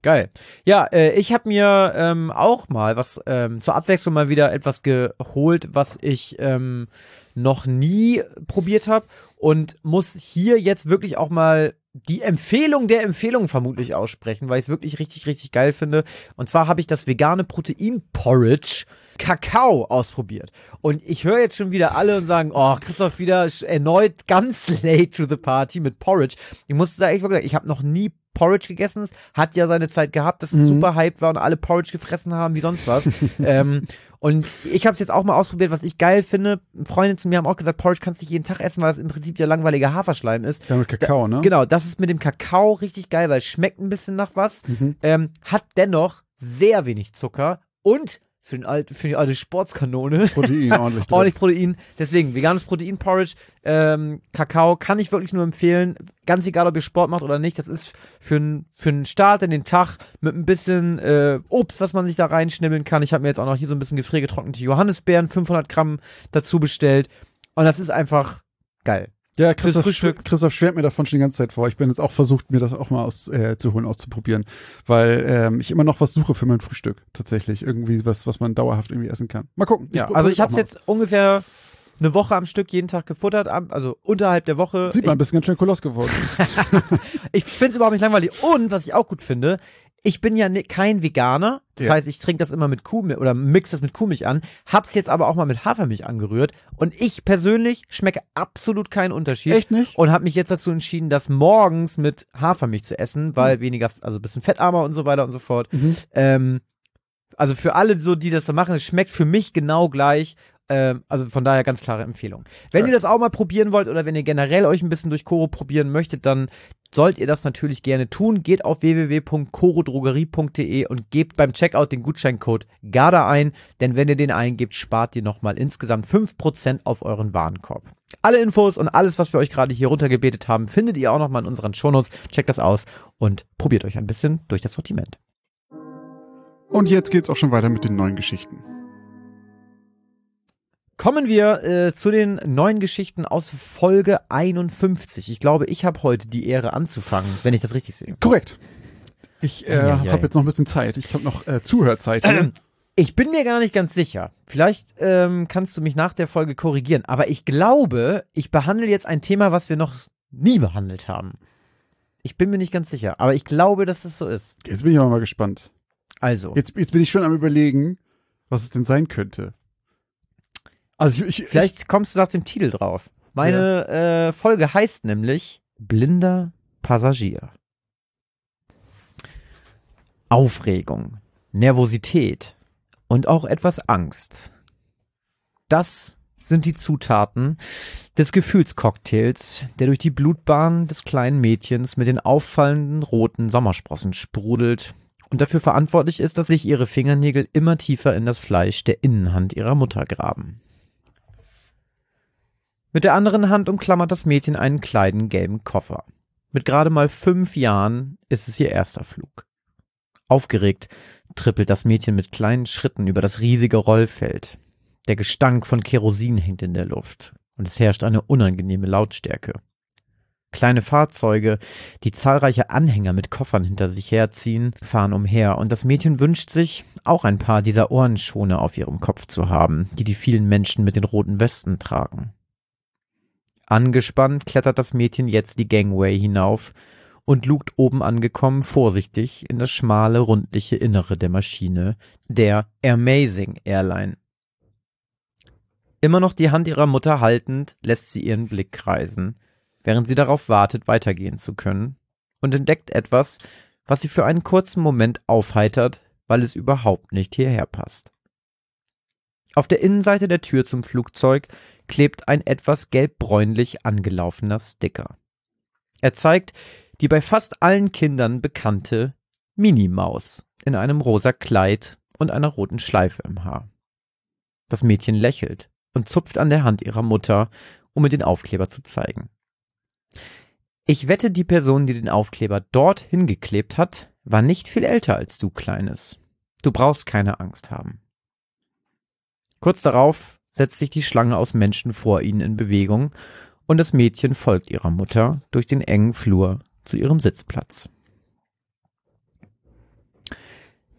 Geil. Ja, ich habe mir auch mal was zur Abwechslung mal wieder etwas geholt, was ich noch nie probiert habe und muss hier jetzt wirklich auch mal die Empfehlung der Empfehlung vermutlich aussprechen, weil ich es wirklich richtig, richtig geil finde. Und zwar habe ich das vegane Protein-Porridge Kakao ausprobiert. Und ich höre jetzt schon wieder alle und sagen, oh, Christoph wieder erneut ganz late to the party mit Porridge. Ich muss sagen, ich habe noch nie Porridge gegessen. Hat ja seine Zeit gehabt, dass es super hype war und alle Porridge gefressen haben wie sonst was. Und ich habe es jetzt auch mal ausprobiert, was ich geil finde. Freunde zu mir haben auch gesagt, Porridge kannst du nicht jeden Tag essen, weil das im Prinzip ja langweiliger Haferschleim ist. Ja, mit Kakao, ne? Genau, das ist mit dem Kakao richtig geil, weil es schmeckt ein bisschen nach was, hat dennoch sehr wenig Zucker und für die alte Sportskanone. Protein, ordentlich drin. Ordentlich Protein. Deswegen, veganes Protein-Porridge, Kakao kann ich wirklich nur empfehlen. Ganz egal, ob ihr Sport macht oder nicht. Das ist für einen Start in den Tag mit ein bisschen Obst, was man sich da reinschnibbeln kann. Ich habe mir jetzt auch noch hier so ein bisschen gefriergetrocknete Johannisbeeren, 500 Gramm dazu bestellt. Und das ist einfach geil. Ja, Christoph schwärmt mir davon schon die ganze Zeit vor. Ich bin jetzt auch versucht, mir das auch mal auszuprobieren, weil ich immer noch was suche für mein Frühstück. Tatsächlich irgendwie was man dauerhaft irgendwie essen kann. Mal gucken. Ja, also ich habe es jetzt ungefähr eine Woche am Stück jeden Tag gefuttert, also unterhalb der Woche. Sieht man, ein bisschen ganz schön koloss geworden. Ich finde es überhaupt nicht langweilig. Und was ich auch gut finde, ich bin ja kein Veganer. Das heißt, ich trinke das immer mit Kuhmilch oder mix das mit Kuhmilch an. Hab's jetzt aber auch mal mit Hafermilch angerührt. Und ich persönlich schmecke absolut keinen Unterschied. Echt nicht? Und habe mich jetzt dazu entschieden, das morgens mit Hafermilch zu essen, weil weniger, also ein bisschen fettarmer und so weiter und so fort. Also für alle so, die das so machen, es schmeckt für mich genau gleich. Also von daher ganz klare Empfehlung. Wenn ihr das auch mal probieren wollt oder wenn ihr generell euch ein bisschen durch Koro probieren möchtet, dann sollt ihr das natürlich gerne tun. Geht auf www.korodrogerie.de und gebt beim Checkout den Gutscheincode GARDA ein, denn wenn ihr den eingebt, spart ihr nochmal insgesamt 5% auf euren Warenkorb. Alle Infos und alles, was wir euch gerade hier runtergebetet haben, findet ihr auch nochmal in unseren Shownotes. Checkt das aus und probiert euch ein bisschen durch das Sortiment. Und jetzt geht's auch schon weiter mit den neuen Geschichten. Kommen wir zu den neuen Geschichten aus Folge 51. Ich glaube, ich habe heute die Ehre anzufangen, wenn ich das richtig sehe. Korrekt. Ich habe jetzt noch ein bisschen Zeit. Ich habe noch Zuhörzeit. Ich bin mir gar nicht ganz sicher. Vielleicht kannst du mich nach der Folge korrigieren. Aber ich glaube, ich behandle jetzt ein Thema, was wir noch nie behandelt haben. Ich bin mir nicht ganz sicher. Aber ich glaube, dass das so ist. Jetzt bin ich aber mal gespannt. Also. Jetzt bin ich schon am Überlegen, was es denn sein könnte. Also vielleicht kommst du nach dem Titel drauf. Meine Folge heißt nämlich Blinder Passagier. Aufregung, Nervosität und auch etwas Angst. Das sind die Zutaten des Gefühlscocktails, der durch die Blutbahn des kleinen Mädchens mit den auffallenden roten Sommersprossen sprudelt und dafür verantwortlich ist, dass sich ihre Fingernägel immer tiefer in das Fleisch der Innenhand ihrer Mutter graben. Mit der anderen Hand umklammert das Mädchen einen kleinen gelben Koffer. Mit gerade mal 5 Jahren ist es ihr erster Flug. Aufgeregt trippelt das Mädchen mit kleinen Schritten über das riesige Rollfeld. Der Gestank von Kerosin hängt in der Luft und es herrscht eine unangenehme Lautstärke. Kleine Fahrzeuge, die zahlreiche Anhänger mit Koffern hinter sich herziehen, fahren umher und das Mädchen wünscht sich, auch ein paar dieser Ohrenschoner auf ihrem Kopf zu haben, die vielen Menschen mit den roten Westen tragen. Angespannt klettert das Mädchen jetzt die Gangway hinauf und lugt oben angekommen vorsichtig in das schmale, rundliche Innere der Maschine, der Amazing Airline. Immer noch die Hand ihrer Mutter haltend, lässt sie ihren Blick kreisen, während sie darauf wartet, weitergehen zu können, und entdeckt etwas, was sie für einen kurzen Moment aufheitert, weil es überhaupt nicht hierher passt. Auf der Innenseite der Tür zum Flugzeug klebt ein etwas gelbbräunlich angelaufener Sticker. Er zeigt die bei fast allen Kindern bekannte Minimaus in einem rosa Kleid und einer roten Schleife im Haar. Das Mädchen lächelt und zupft an der Hand ihrer Mutter, um mir den Aufkleber zu zeigen. Ich wette, die Person, die den Aufkleber dort hingeklebt hat, war nicht viel älter als du, Kleines. Du brauchst keine Angst haben. Kurz darauf setzt sich die Schlange aus Menschen vor ihnen in Bewegung und das Mädchen folgt ihrer Mutter durch den engen Flur zu ihrem Sitzplatz.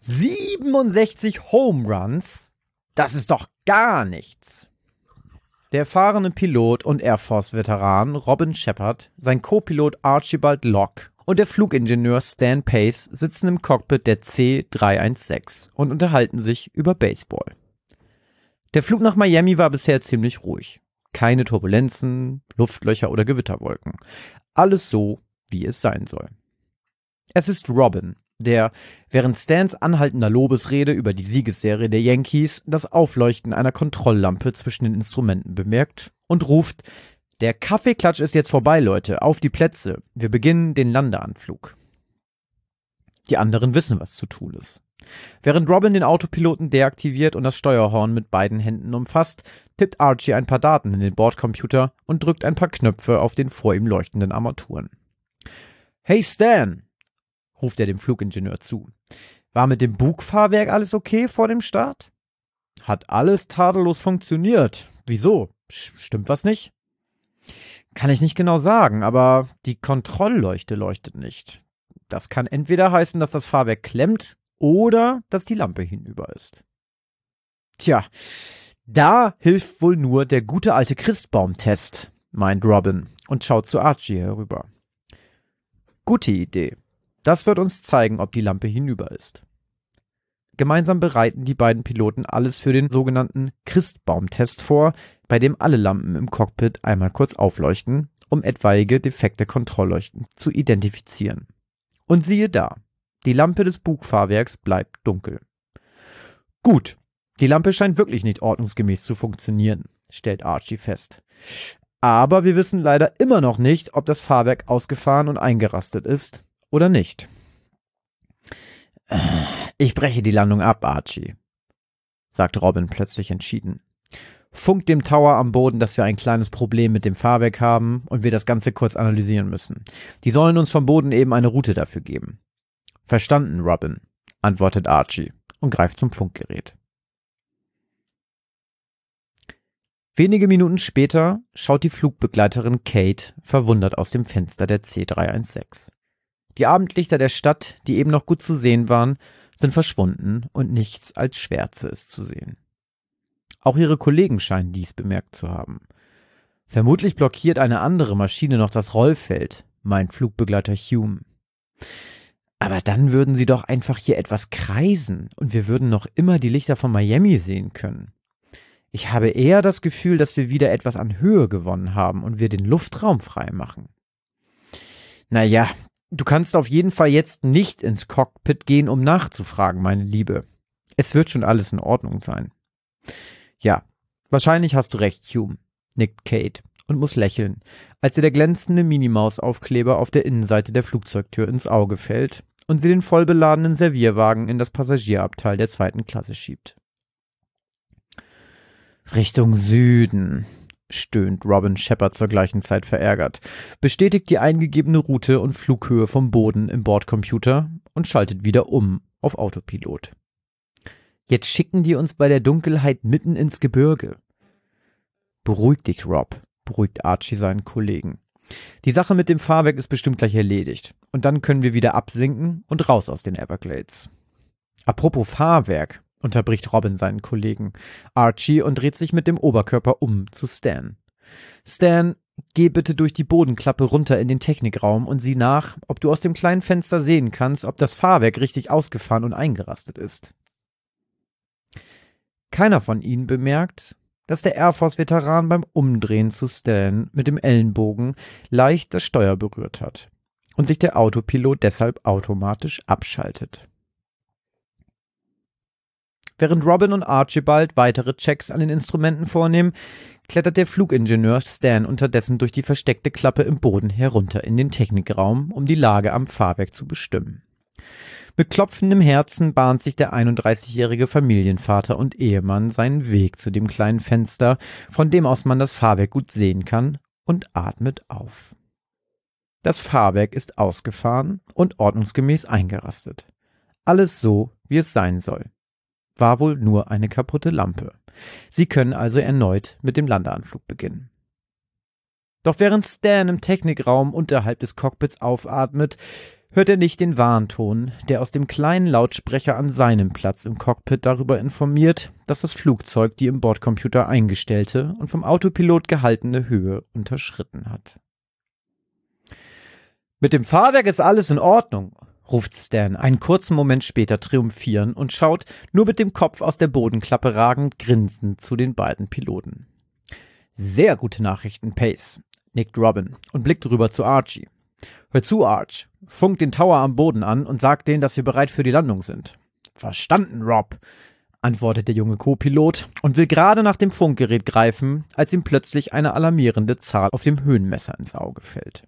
67 Home Runs? Das ist doch gar nichts. Der erfahrene Pilot und Air Force-Veteran Robin Shepard, sein Co-Pilot Archibald Locke und der Flugingenieur Stan Pace sitzen im Cockpit der C-316 und unterhalten sich über Baseball. Der Flug nach Miami war bisher ziemlich ruhig. Keine Turbulenzen, Luftlöcher oder Gewitterwolken. Alles so, wie es sein soll. Es ist Robin, der während Stans anhaltender Lobesrede über die Siegesserie der Yankees das Aufleuchten einer Kontrolllampe zwischen den Instrumenten bemerkt und ruft: Der Kaffeeklatsch ist jetzt vorbei, Leute, auf die Plätze, wir beginnen den Landeanflug. Die anderen wissen, was zu tun ist. Während Robin den Autopiloten deaktiviert und das Steuerhorn mit beiden Händen umfasst, tippt Archie ein paar Daten in den Bordcomputer und drückt ein paar Knöpfe auf den vor ihm leuchtenden Armaturen. »Hey Stan«, ruft er dem Flugingenieur zu. »War mit dem Bugfahrwerk alles okay vor dem Start?« »Hat alles tadellos funktioniert. Wieso? Stimmt was nicht?« »Kann ich nicht genau sagen, aber die Kontrollleuchte leuchtet nicht. Das kann entweder heißen, dass das Fahrwerk klemmt oder dass die Lampe hinüber ist.« »Tja, da hilft wohl nur der gute alte Christbaum-Test«, meint Robin und schaut zu Archie herüber. »Gute Idee. Das wird uns zeigen, ob die Lampe hinüber ist.« Gemeinsam bereiten die beiden Piloten alles für den sogenannten Christbaum-Test vor, bei dem alle Lampen im Cockpit einmal kurz aufleuchten, um etwaige defekte Kontrollleuchten zu identifizieren. Und siehe da, die Lampe des Bugfahrwerks bleibt dunkel. Gut, die Lampe scheint wirklich nicht ordnungsgemäß zu funktionieren, stellt Archie fest. Aber wir wissen leider immer noch nicht, ob das Fahrwerk ausgefahren und eingerastet ist oder nicht. »Ich breche die Landung ab, Archie«, sagt Robin plötzlich entschieden. »Funkt dem Tower am Boden, dass wir ein kleines Problem mit dem Fahrwerk haben und wir das Ganze kurz analysieren müssen. Die sollen uns vom Boden eben eine Route dafür geben.« »Verstanden, Robin«, antwortet Archie und greift zum Funkgerät. Wenige Minuten später schaut die Flugbegleiterin Kate verwundert aus dem Fenster der C-316. Die Abendlichter der Stadt, die eben noch gut zu sehen waren, sind verschwunden und nichts als Schwärze ist zu sehen. Auch ihre Kollegen scheinen dies bemerkt zu haben. Vermutlich blockiert eine andere Maschine noch das Rollfeld, meint Flugbegleiter Hume. Aber dann würden sie doch einfach hier etwas kreisen und wir würden noch immer die Lichter von Miami sehen können. Ich habe eher das Gefühl, dass wir wieder etwas an Höhe gewonnen haben und wir den Luftraum frei machen. Naja, du kannst auf jeden Fall jetzt nicht ins Cockpit gehen, um nachzufragen, meine Liebe. Es wird schon alles in Ordnung sein. Ja, wahrscheinlich hast du recht, Hume, nickt Kate und muss lächeln, als ihr der glänzende Minimaus-Aufkleber auf der Innenseite der Flugzeugtür ins Auge fällt und sie den vollbeladenen Servierwagen in das Passagierabteil der 2. Klasse schiebt. »Richtung Süden«, stöhnt Robin Shepard zur gleichen Zeit verärgert, bestätigt die eingegebene Route und Flughöhe vom Boden im Bordcomputer und schaltet wieder um auf Autopilot. »Jetzt schicken die uns bei der Dunkelheit mitten ins Gebirge.« »Beruhig dich, Rob«, beruhigt Archie seinen Kollegen. »Die Sache mit dem Fahrwerk ist bestimmt gleich erledigt und dann können wir wieder absinken und raus aus den Everglades.« »Apropos Fahrwerk«, unterbricht Robin seinen Kollegen Archie und dreht sich mit dem Oberkörper um zu Stan. »Stan, geh bitte durch die Bodenklappe runter in den Technikraum und sieh nach, ob du aus dem kleinen Fenster sehen kannst, ob das Fahrwerk richtig ausgefahren und eingerastet ist.« Keiner von ihnen bemerkt, dass der Air Force-Veteran beim Umdrehen zu Stan mit dem Ellenbogen leicht das Steuer berührt hat und sich der Autopilot deshalb automatisch abschaltet. Während Robin und Archibald weitere Checks an den Instrumenten vornehmen, klettert der Flugingenieur Stan unterdessen durch die versteckte Klappe im Boden herunter in den Technikraum, um die Lage am Fahrwerk zu bestimmen. Mit klopfendem Herzen bahnt sich der 31-jährige Familienvater und Ehemann seinen Weg zu dem kleinen Fenster, von dem aus man das Fahrwerk gut sehen kann, und atmet auf. Das Fahrwerk ist ausgefahren und ordnungsgemäß eingerastet. Alles so, wie es sein soll. War wohl nur eine kaputte Lampe. Sie können also erneut mit dem Landeanflug beginnen. Doch während Stan im Technikraum unterhalb des Cockpits aufatmet, hört er nicht den Warnton, der aus dem kleinen Lautsprecher an seinem Platz im Cockpit darüber informiert, dass das Flugzeug die im Bordcomputer eingestellte und vom Autopilot gehaltene Höhe unterschritten hat. Mit dem Fahrwerk ist alles in Ordnung, ruft Stan einen kurzen Moment später triumphierend und schaut, nur mit dem Kopf aus der Bodenklappe ragend, grinsend zu den beiden Piloten. Sehr gute Nachrichten, Pace, nickt Robin und blickt rüber zu Archie. Hör zu, Arch. Funkt den Tower am Boden an und sagt denen, dass wir bereit für die Landung sind. Verstanden, Rob, antwortet der junge Co-Pilot und will gerade nach dem Funkgerät greifen, als ihm plötzlich eine alarmierende Zahl auf dem Höhenmesser ins Auge fällt.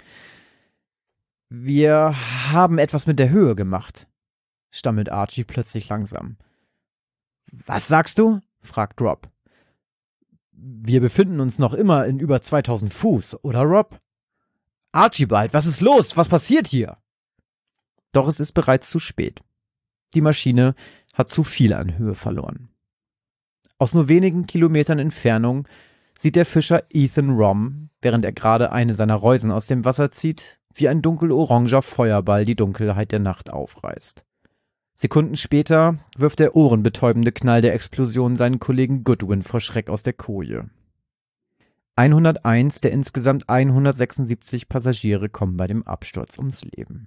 Wir haben etwas mit der Höhe gemacht, stammelt Archie plötzlich langsam. Was sagst du? Fragt Rob. Wir befinden uns noch immer in über 2000 Fuß, oder Rob? Archibald, was ist los? Was passiert hier? Doch es ist bereits zu spät. Die Maschine hat zu viel an Höhe verloren. Aus nur wenigen Kilometern Entfernung sieht der Fischer Ethan Rom, während er gerade eine seiner Reusen aus dem Wasser zieht, wie ein dunkeloranger Feuerball die Dunkelheit der Nacht aufreißt. Sekunden später wirft der ohrenbetäubende Knall der Explosion seinen Kollegen Goodwin vor Schreck aus der Koje. 101 der insgesamt 176 Passagiere kommen bei dem Absturz ums Leben.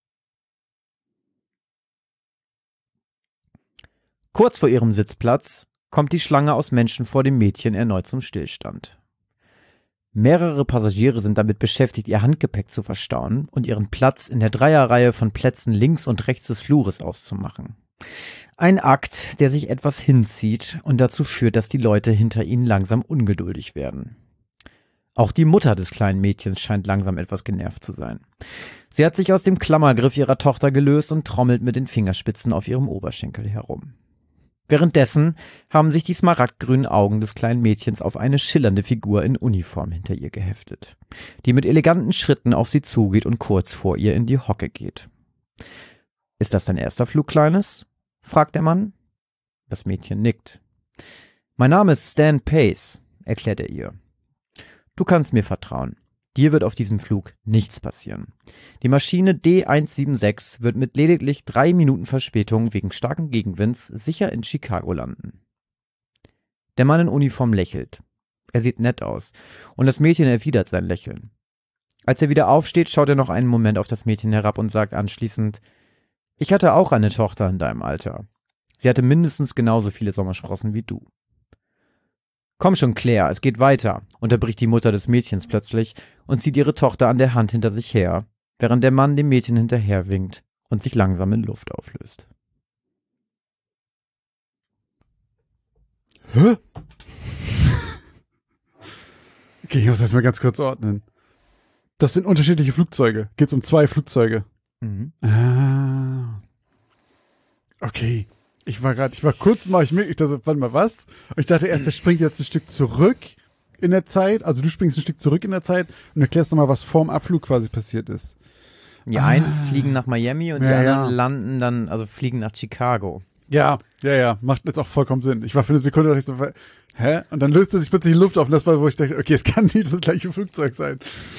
Kurz vor ihrem Sitzplatz kommt die Schlange aus Menschen vor dem Mädchen erneut zum Stillstand. Mehrere Passagiere sind damit beschäftigt, ihr Handgepäck zu verstauen und ihren Platz in der Dreierreihe von Plätzen links und rechts des Flures auszumachen. Ein Akt, der sich etwas hinzieht und dazu führt, dass die Leute hinter ihnen langsam ungeduldig werden. Auch die Mutter des kleinen Mädchens scheint langsam etwas genervt zu sein. Sie hat sich aus dem Klammergriff ihrer Tochter gelöst und trommelt mit den Fingerspitzen auf ihrem Oberschenkel herum. Währenddessen haben sich die smaragdgrünen Augen des kleinen Mädchens auf eine schillernde Figur in Uniform hinter ihr geheftet, die mit eleganten Schritten auf sie zugeht und kurz vor ihr in die Hocke geht. »Ist das dein erster Flug, Kleines?« fragt der Mann. Das Mädchen nickt. »Mein Name ist Stan Pace«, erklärt er ihr. »Du kannst mir vertrauen. Dir wird auf diesem Flug nichts passieren. Die Maschine D176 wird mit lediglich 3 Minuten Verspätung wegen starken Gegenwinds sicher in Chicago landen.« Der Mann in Uniform lächelt. Er sieht nett aus und das Mädchen erwidert sein Lächeln. Als er wieder aufsteht, schaut er noch einen Moment auf das Mädchen herab und sagt anschließend: »Ich hatte auch eine Tochter in deinem Alter. Sie hatte mindestens genauso viele Sommersprossen wie du.« »Komm schon, Claire, es geht weiter«, unterbricht die Mutter des Mädchens plötzlich und zieht ihre Tochter an der Hand hinter sich her, während der Mann dem Mädchen hinterher winkt und sich langsam in Luft auflöst. Hä? Okay, ich muss das mal ganz kurz ordnen. Das sind unterschiedliche Flugzeuge. Geht's um 2 Flugzeuge? Mhm. Ah. Okay. Ich war kurz mal, ich dachte, warte mal, was? Und ich dachte erst, der springt jetzt ein Stück zurück in der Zeit. Also du springst ein Stück zurück in der Zeit und erklärst nochmal, was vorm Abflug quasi passiert ist. Die einen fliegen nach Miami und die anderen landen dann, also fliegen nach Chicago. Ja. Macht jetzt auch vollkommen Sinn. Ich war für eine Sekunde, dachte ich so, hä? Und dann löste sich plötzlich die Luft auf und das war, wo ich dachte, okay, es kann nicht das gleiche Flugzeug sein.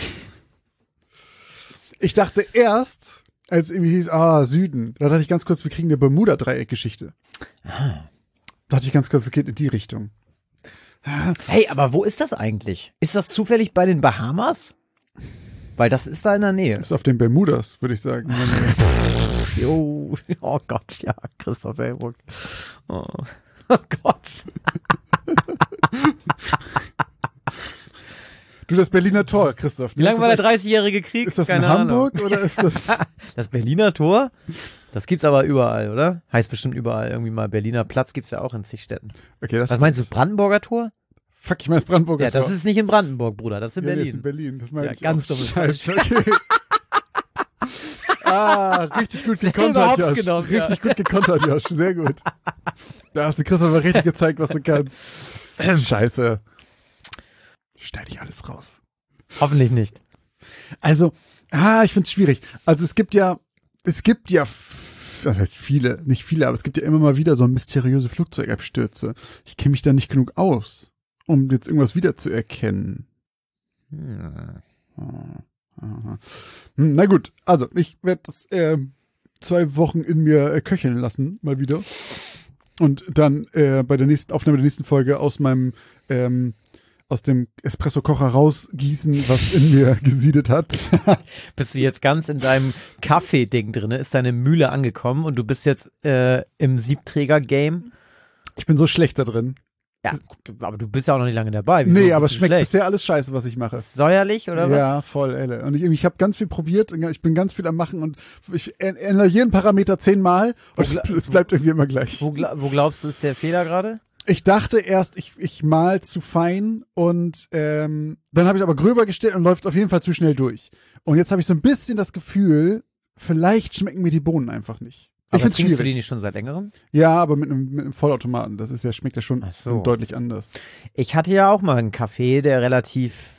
Ich dachte erst, als irgendwie hieß, Süden, da dachte ich ganz kurz, wir kriegen eine Bermuda-Dreieck-Geschichte. Da dachte ich ganz kurz, es geht in die Richtung. Hey, aber wo ist das eigentlich? Ist das zufällig bei den Bahamas? Weil das ist da in der Nähe. Das ist auf den Bermudas, würde ich sagen. Jo, oh Gott, ja, Christoph Hellbruck. Oh Gott. Du, das Berliner Tor, Christoph. Wie lange war der 30-jährige Krieg? Ist das Keine in Hamburg Ahnung. oder ist das... Das Berliner Tor? Das gibt's aber überall, oder? Heißt bestimmt überall. Irgendwie mal Berliner Platz gibt's ja auch in zig Städten. Okay, das Was meinst du, Brandenburger Tor? Fuck, ich meine das Brandenburger Tor. Ja, das ist nicht in Brandenburg, Bruder. Das ist in Ja, Berlin. das ist in Berlin. Das meine Ja, ich ganz auch. dummes Scheiße, okay. Richtig gut gekontert, Josh. Genommen, ja. Richtig gut gekontert, Josh. Sehr gut. Da hast du Christoph mal richtig gezeigt, was du kannst. Scheiße. Schneid ich alles raus. Hoffentlich nicht. Also, ich find's schwierig. Also es gibt ja, was heißt viele, nicht viele, aber es gibt ja immer mal wieder so mysteriöse Flugzeugabstürze. Ich kenne mich da nicht genug aus, um jetzt irgendwas wiederzuerkennen. Aha. Na gut, also ich werde das 2 Wochen in mir köcheln lassen, mal wieder. Und dann bei der nächsten Aufnahme der nächsten Folge aus meinem aus dem Espresso-Kocher rausgießen, was in mir gesiedet hat. Bist du jetzt ganz in deinem Kaffee-Ding drin? Ist deine Mühle angekommen und du bist jetzt im Siebträger-Game? Ich bin so schlecht da drin. Ja, aber du bist ja auch noch nicht lange dabei. Wieso Nee, aber es bist du schmeckt schlecht? bisher alles scheiße, was ich mache. Säuerlich oder was? Ja, voll, Elle. Und ich habe ganz viel probiert, ich bin ganz viel am Machen und ich ändere jeden Parameter 10-mal und es bleibt irgendwie immer gleich. Wo glaubst du, ist der Fehler gerade? Ich dachte erst, ich mal zu fein und dann habe ich aber gröber gestellt und läuft auf jeden Fall zu schnell durch. Und jetzt habe ich so ein bisschen das Gefühl, vielleicht schmecken mir die Bohnen einfach nicht. Ich Aber find's trinkst du die schwierig. nicht schon seit längerem? Ja, aber mit einem Vollautomaten. Das ist ja, schmeckt ja schon Ach so. deutlich anders. Ich hatte ja auch mal einen Kaffee, der relativ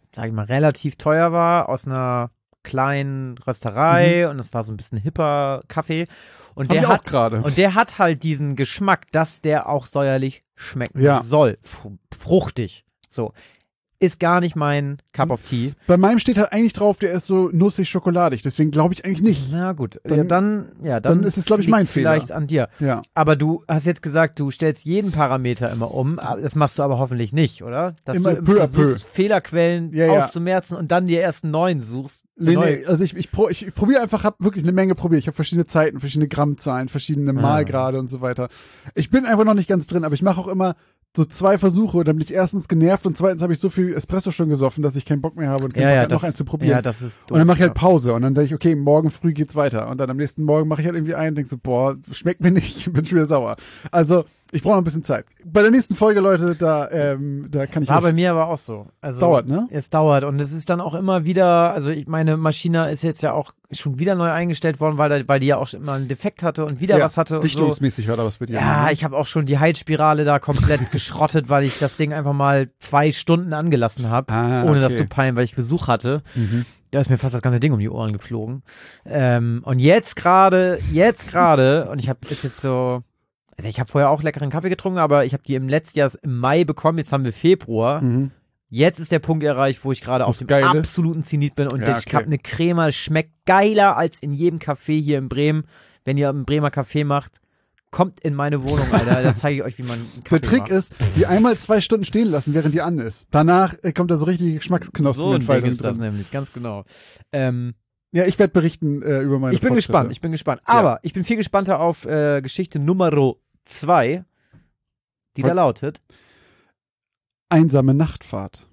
teuer war, aus einer kleinen Rösterei und das war so ein bisschen hipper Kaffee. Und Hab ich der auch hat gerade. und der hat halt diesen Geschmack, dass der auch säuerlich schmecken Ja. soll. Fruchtig. So. Ist gar nicht mein Cup of Tea. Bei meinem steht halt eigentlich drauf, der ist so nussig schokoladig. Deswegen glaube ich eigentlich nicht. Na gut. Dann- Dann dann ist es, glaub ich, mein liegt's vielleicht an dir. Ja. Aber du hast jetzt gesagt, du stellst jeden Parameter immer um. Das machst du aber hoffentlich nicht, oder? Dass Immer du peu à peu. versuchst, Fehlerquellen Ja, ja. auszumerzen und dann die ersten 9 suchst. Nee, also ich probiere einfach, habe wirklich eine Menge probiert. Ich habe verschiedene Zeiten, verschiedene Grammzahlen, verschiedene Mahlgrade und so weiter. Ich bin einfach noch nicht ganz drin, aber ich mache auch immer so 2 Versuche und dann bin ich erstens genervt und zweitens habe ich so viel Espresso schon gesoffen, dass ich keinen Bock mehr habe und keinen Bock habe, noch einen zu probieren. Ja, das ist doof. Und dann mache ich halt Pause und dann denke ich, okay, morgen früh geht's weiter. Und dann am nächsten Morgen mache ich halt irgendwie einen und denke so, boah, schmeckt mir nicht, bin schon wieder sauer. Also, ich brauche noch ein bisschen Zeit. Bei der nächsten Folge, Leute, da kann ich War euch- bei mir aber auch so. Also, Es dauert, ne? Es dauert und es ist dann auch immer wieder, also meine Maschine ist jetzt ja auch schon wieder neu eingestellt worden, weil die ja auch immer einen Defekt hatte und wieder was hatte und so. dichtungsmäßig war da was bei dir. Ja, ne? ich habe auch schon die Heizspirale da komplett geschrottet, weil ich das Ding einfach mal 2 Stunden angelassen habe, ohne das zu peilen, weil ich Besuch hatte. Da ist mir fast das ganze Ding um die Ohren geflogen. Und jetzt gerade, und ist jetzt so, also ich habe vorher auch leckeren Kaffee getrunken, aber ich habe die im letzten Jahr im Mai bekommen, jetzt haben wir Februar. Jetzt ist der Punkt erreicht, wo ich gerade auf dem geil ist. absoluten Zenit bin und Ja, ich habe eine Crema, das schmeckt geiler als in jedem Café hier in Bremen. Wenn ihr einen Bremer Kaffee macht, kommt in meine Wohnung, Alter. Da zeige ich euch, wie man einen Kaffee Der Trick macht. ist, die einmal 2 Stunden stehen lassen, während die an ist. Danach kommt da so richtig So Geschmacksknospenentfaltung ein Ding ist das drin. nämlich, ganz genau. Ja, ich werde berichten über meine Ich bin Fortschritte. gespannt. Aber ich bin viel gespannter auf Geschichte Nummer 2, die da Was? lautet: Einsame Nachtfahrt.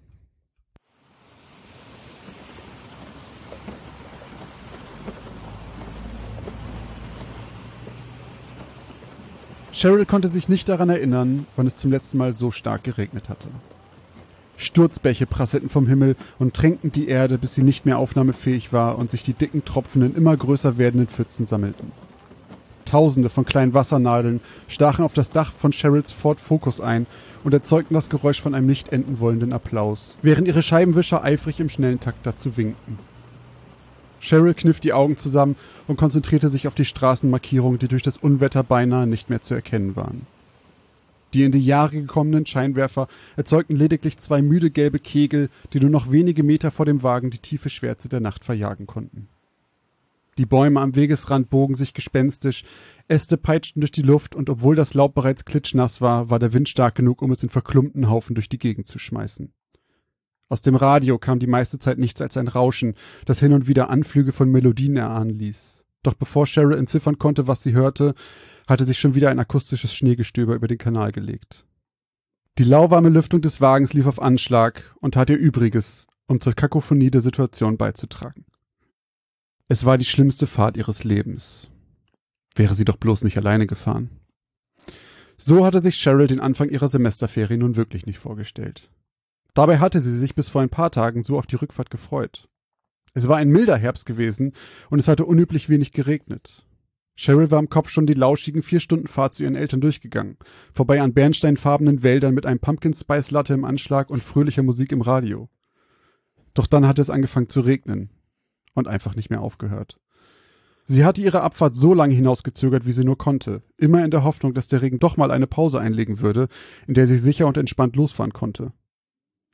Cheryl konnte sich nicht daran erinnern, wann es zum letzten Mal so stark geregnet hatte. Sturzbäche prasselten vom Himmel und tränkten die Erde, bis sie nicht mehr aufnahmefähig war und sich die dicken Tropfen in immer größer werdenden Pfützen sammelten. Tausende von kleinen Wassernadeln stachen auf das Dach von Cheryls Ford Focus ein und erzeugten das Geräusch von einem nicht enden wollenden Applaus, während ihre Scheibenwischer eifrig im schnellen Takt dazu winkten. Cheryl kniff die Augen zusammen und konzentrierte sich auf die Straßenmarkierungen, die durch das Unwetter beinahe nicht mehr zu erkennen waren. Die in die Jahre gekommenen Scheinwerfer erzeugten lediglich 2 müde gelbe Kegel, die nur noch wenige Meter vor dem Wagen die tiefe Schwärze der Nacht verjagen konnten. Die Bäume am Wegesrand bogen sich gespenstisch, Äste peitschten durch die Luft und obwohl das Laub bereits klitschnass war, war der Wind stark genug, um es in verklumpten Haufen durch die Gegend zu schmeißen. Aus dem Radio kam die meiste Zeit nichts als ein Rauschen, das hin und wieder Anflüge von Melodien erahnen ließ. Doch bevor Cheryl entziffern konnte, was sie hörte, hatte sich schon wieder ein akustisches Schneegestöber über den Kanal gelegt. Die lauwarme Lüftung des Wagens lief auf Anschlag und tat ihr Übriges, um zur Kakophonie der Situation beizutragen. Es war die schlimmste Fahrt ihres Lebens. Wäre sie doch bloß nicht alleine gefahren. So hatte sich Cheryl den Anfang ihrer Semesterferien nun wirklich nicht vorgestellt. Dabei hatte sie sich bis vor ein paar Tagen so auf die Rückfahrt gefreut. Es war ein milder Herbst gewesen und es hatte unüblich wenig geregnet. Cheryl war im Kopf schon die lauschigen 4 Stunden Fahrt zu ihren Eltern durchgegangen, vorbei an bernsteinfarbenen Wäldern mit einem Pumpkin Spice Latte im Anschlag und fröhlicher Musik im Radio. Doch dann hatte es angefangen zu regnen und einfach nicht mehr aufgehört. Sie hatte ihre Abfahrt so lange hinausgezögert, wie sie nur konnte, immer in der Hoffnung, dass der Regen doch mal eine Pause einlegen würde, in der sie sicher und entspannt losfahren konnte.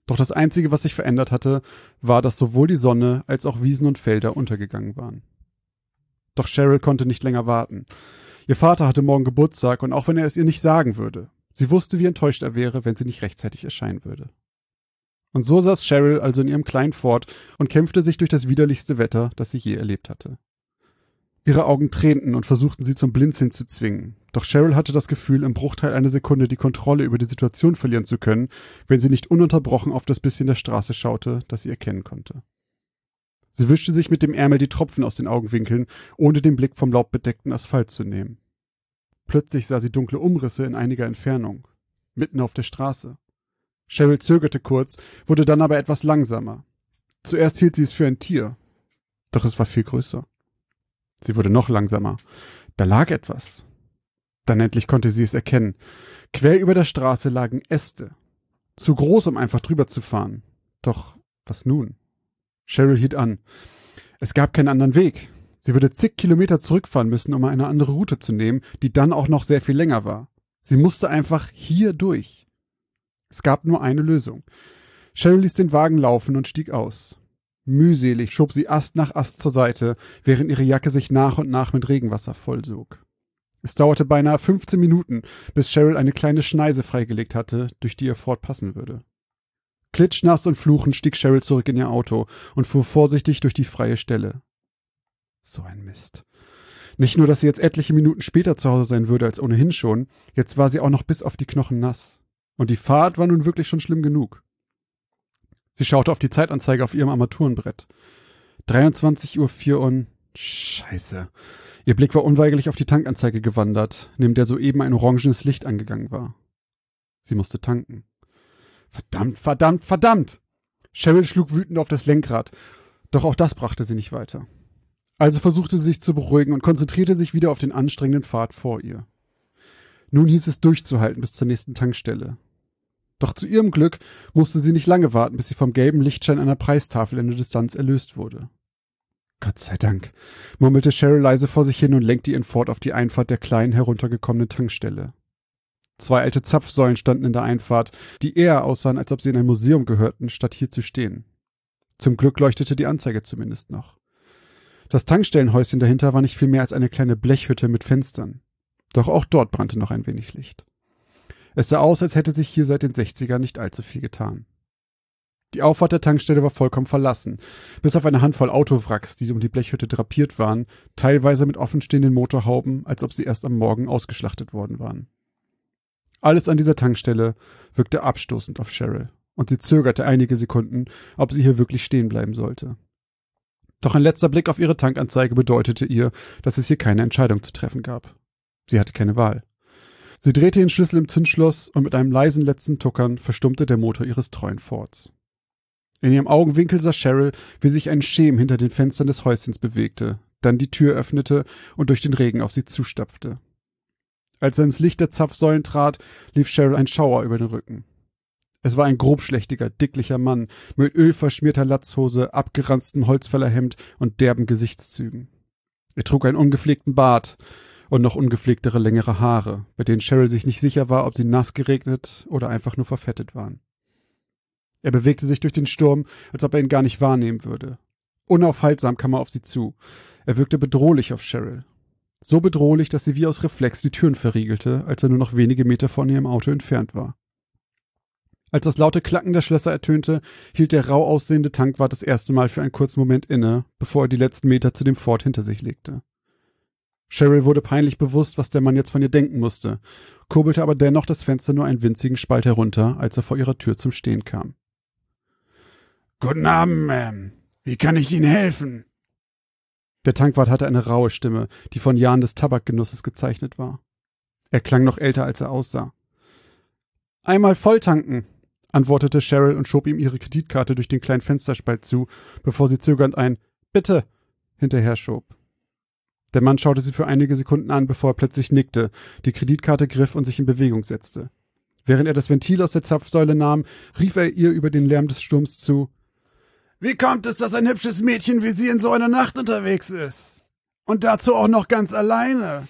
Doch das Einzige, was sich verändert hatte, war, dass sowohl die Sonne als auch Wiesen und Felder untergegangen waren. Doch Cheryl konnte nicht länger warten. Ihr Vater hatte morgen Geburtstag und auch wenn er es ihr nicht sagen würde, sie wusste, wie enttäuscht er wäre, wenn sie nicht rechtzeitig erscheinen würde. Und so saß Cheryl also in ihrem kleinen Fort und kämpfte sich durch das widerlichste Wetter, das sie je erlebt hatte. Ihre Augen tränten und versuchten sie zum Blinzeln zu zwingen. Doch Cheryl hatte das Gefühl, im Bruchteil einer Sekunde die Kontrolle über die Situation verlieren zu können, wenn sie nicht ununterbrochen auf das bisschen der Straße schaute, das sie erkennen konnte. Sie wischte sich mit dem Ärmel die Tropfen aus den Augenwinkeln, ohne den Blick vom laubbedeckten Asphalt zu nehmen. Plötzlich sah sie dunkle Umrisse in einiger Entfernung, mitten auf der Straße. Cheryl zögerte kurz, wurde dann aber etwas langsamer. Zuerst hielt sie es für ein Tier, doch es war viel größer. Sie wurde noch langsamer. Da lag etwas. Dann endlich konnte sie es erkennen. Quer über der Straße lagen Äste. Zu groß, um einfach drüber zu fahren. Doch was nun? Cheryl hielt an. Es gab keinen anderen Weg. Sie würde zig Kilometer zurückfahren müssen, um eine andere Route zu nehmen, die dann auch noch sehr viel länger war. Sie musste einfach hier durch. Es gab nur eine Lösung. Cheryl ließ den Wagen laufen und stieg aus. Mühselig schob sie Ast nach Ast zur Seite, während ihre Jacke sich nach und nach mit Regenwasser vollsog. Es dauerte beinahe 15 Minuten, bis Cheryl eine kleine Schneise freigelegt hatte, durch die ihr Ford passen würde. Klitschnass und fluchend stieg Cheryl zurück in ihr Auto und fuhr vorsichtig durch die freie Stelle. So ein Mist. Nicht nur, dass sie jetzt etliche Minuten später zu Hause sein würde als ohnehin schon, jetzt war sie auch noch bis auf die Knochen nass. Und die Fahrt war nun wirklich schon schlimm genug. Sie schaute auf die Zeitanzeige auf ihrem Armaturenbrett. 23:04 Uhr und... Scheiße. Ihr Blick war unweigerlich auf die Tankanzeige gewandert, neben der soeben ein orangenes Licht angegangen war. Sie musste tanken. Verdammt, verdammt, verdammt! Cheryl schlug wütend auf das Lenkrad, doch auch das brachte sie nicht weiter. Also versuchte sie sich zu beruhigen und konzentrierte sich wieder auf den anstrengenden Pfad vor ihr. Nun hieß es durchzuhalten bis zur nächsten Tankstelle. Doch zu ihrem Glück musste sie nicht lange warten, bis sie vom gelben Lichtschein einer Preistafel in der Distanz erlöst wurde. Gott sei Dank, murmelte Cheryl leise vor sich hin und lenkte ihren Ford auf die Einfahrt der kleinen, heruntergekommenen Tankstelle. 2 alte Zapfsäulen standen in der Einfahrt, die eher aussahen, als ob sie in ein Museum gehörten, statt hier zu stehen. Zum Glück leuchtete die Anzeige zumindest noch. Das Tankstellenhäuschen dahinter war nicht viel mehr als eine kleine Blechhütte mit Fenstern. Doch auch dort brannte noch ein wenig Licht. Es sah aus, als hätte sich hier seit den 60ern nicht allzu viel getan. Die Auffahrt der Tankstelle war vollkommen verlassen, bis auf eine Handvoll Autowracks, die um die Blechhütte drapiert waren, teilweise mit offenstehenden Motorhauben, als ob sie erst am Morgen ausgeschlachtet worden waren. Alles an dieser Tankstelle wirkte abstoßend auf Cheryl, und sie zögerte einige Sekunden, ob sie hier wirklich stehen bleiben sollte. Doch ein letzter Blick auf ihre Tankanzeige bedeutete ihr, dass es hier keine Entscheidung zu treffen gab. Sie hatte keine Wahl. Sie drehte den Schlüssel im Zündschloss und mit einem leisen letzten Tuckern verstummte der Motor ihres treuen Fords. In ihrem Augenwinkel sah Cheryl, wie sich ein Schemen hinter den Fenstern des Häuschens bewegte, dann die Tür öffnete und durch den Regen auf sie zustapfte. Als er ins Licht der Zapfsäulen trat, lief Cheryl ein Schauer über den Rücken. Es war ein grobschlächtiger, dicklicher Mann mit ölverschmierter Latzhose, abgeranztem Holzfällerhemd und derben Gesichtszügen. Er trug einen ungepflegten Bart und noch ungepflegtere, längere Haare, bei denen Cheryl sich nicht sicher war, ob sie nass geregnet oder einfach nur verfettet waren. Er bewegte sich durch den Sturm, als ob er ihn gar nicht wahrnehmen würde. Unaufhaltsam kam er auf sie zu. Er wirkte bedrohlich auf Cheryl. So bedrohlich, dass sie wie aus Reflex die Türen verriegelte, als er nur noch wenige Meter von ihrem Auto entfernt war. Als das laute Klacken der Schlösser ertönte, hielt der rau aussehende Tankwart das erste Mal für einen kurzen Moment inne, bevor er die letzten Meter zu dem Ford hinter sich legte. Cheryl wurde peinlich bewusst, was der Mann jetzt von ihr denken musste, kurbelte aber dennoch das Fenster nur einen winzigen Spalt herunter, als er vor ihrer Tür zum Stehen kam. »Guten Abend, Ma'am. Wie kann ich Ihnen helfen?« Der Tankwart hatte eine raue Stimme, die von Jahren des Tabakgenusses gezeichnet war. Er klang noch älter, als er aussah. »Einmal volltanken«, antwortete Cheryl und schob ihm ihre Kreditkarte durch den kleinen Fensterspalt zu, bevor sie zögernd ein »Bitte« hinterher schob. Der Mann schaute sie für einige Sekunden an, bevor er plötzlich nickte, die Kreditkarte griff und sich in Bewegung setzte. Während er das Ventil aus der Zapfsäule nahm, rief er ihr über den Lärm des Sturms zu: »Wie kommt es, dass ein hübsches Mädchen wie Sie in so einer Nacht unterwegs ist? Und dazu auch noch ganz alleine?«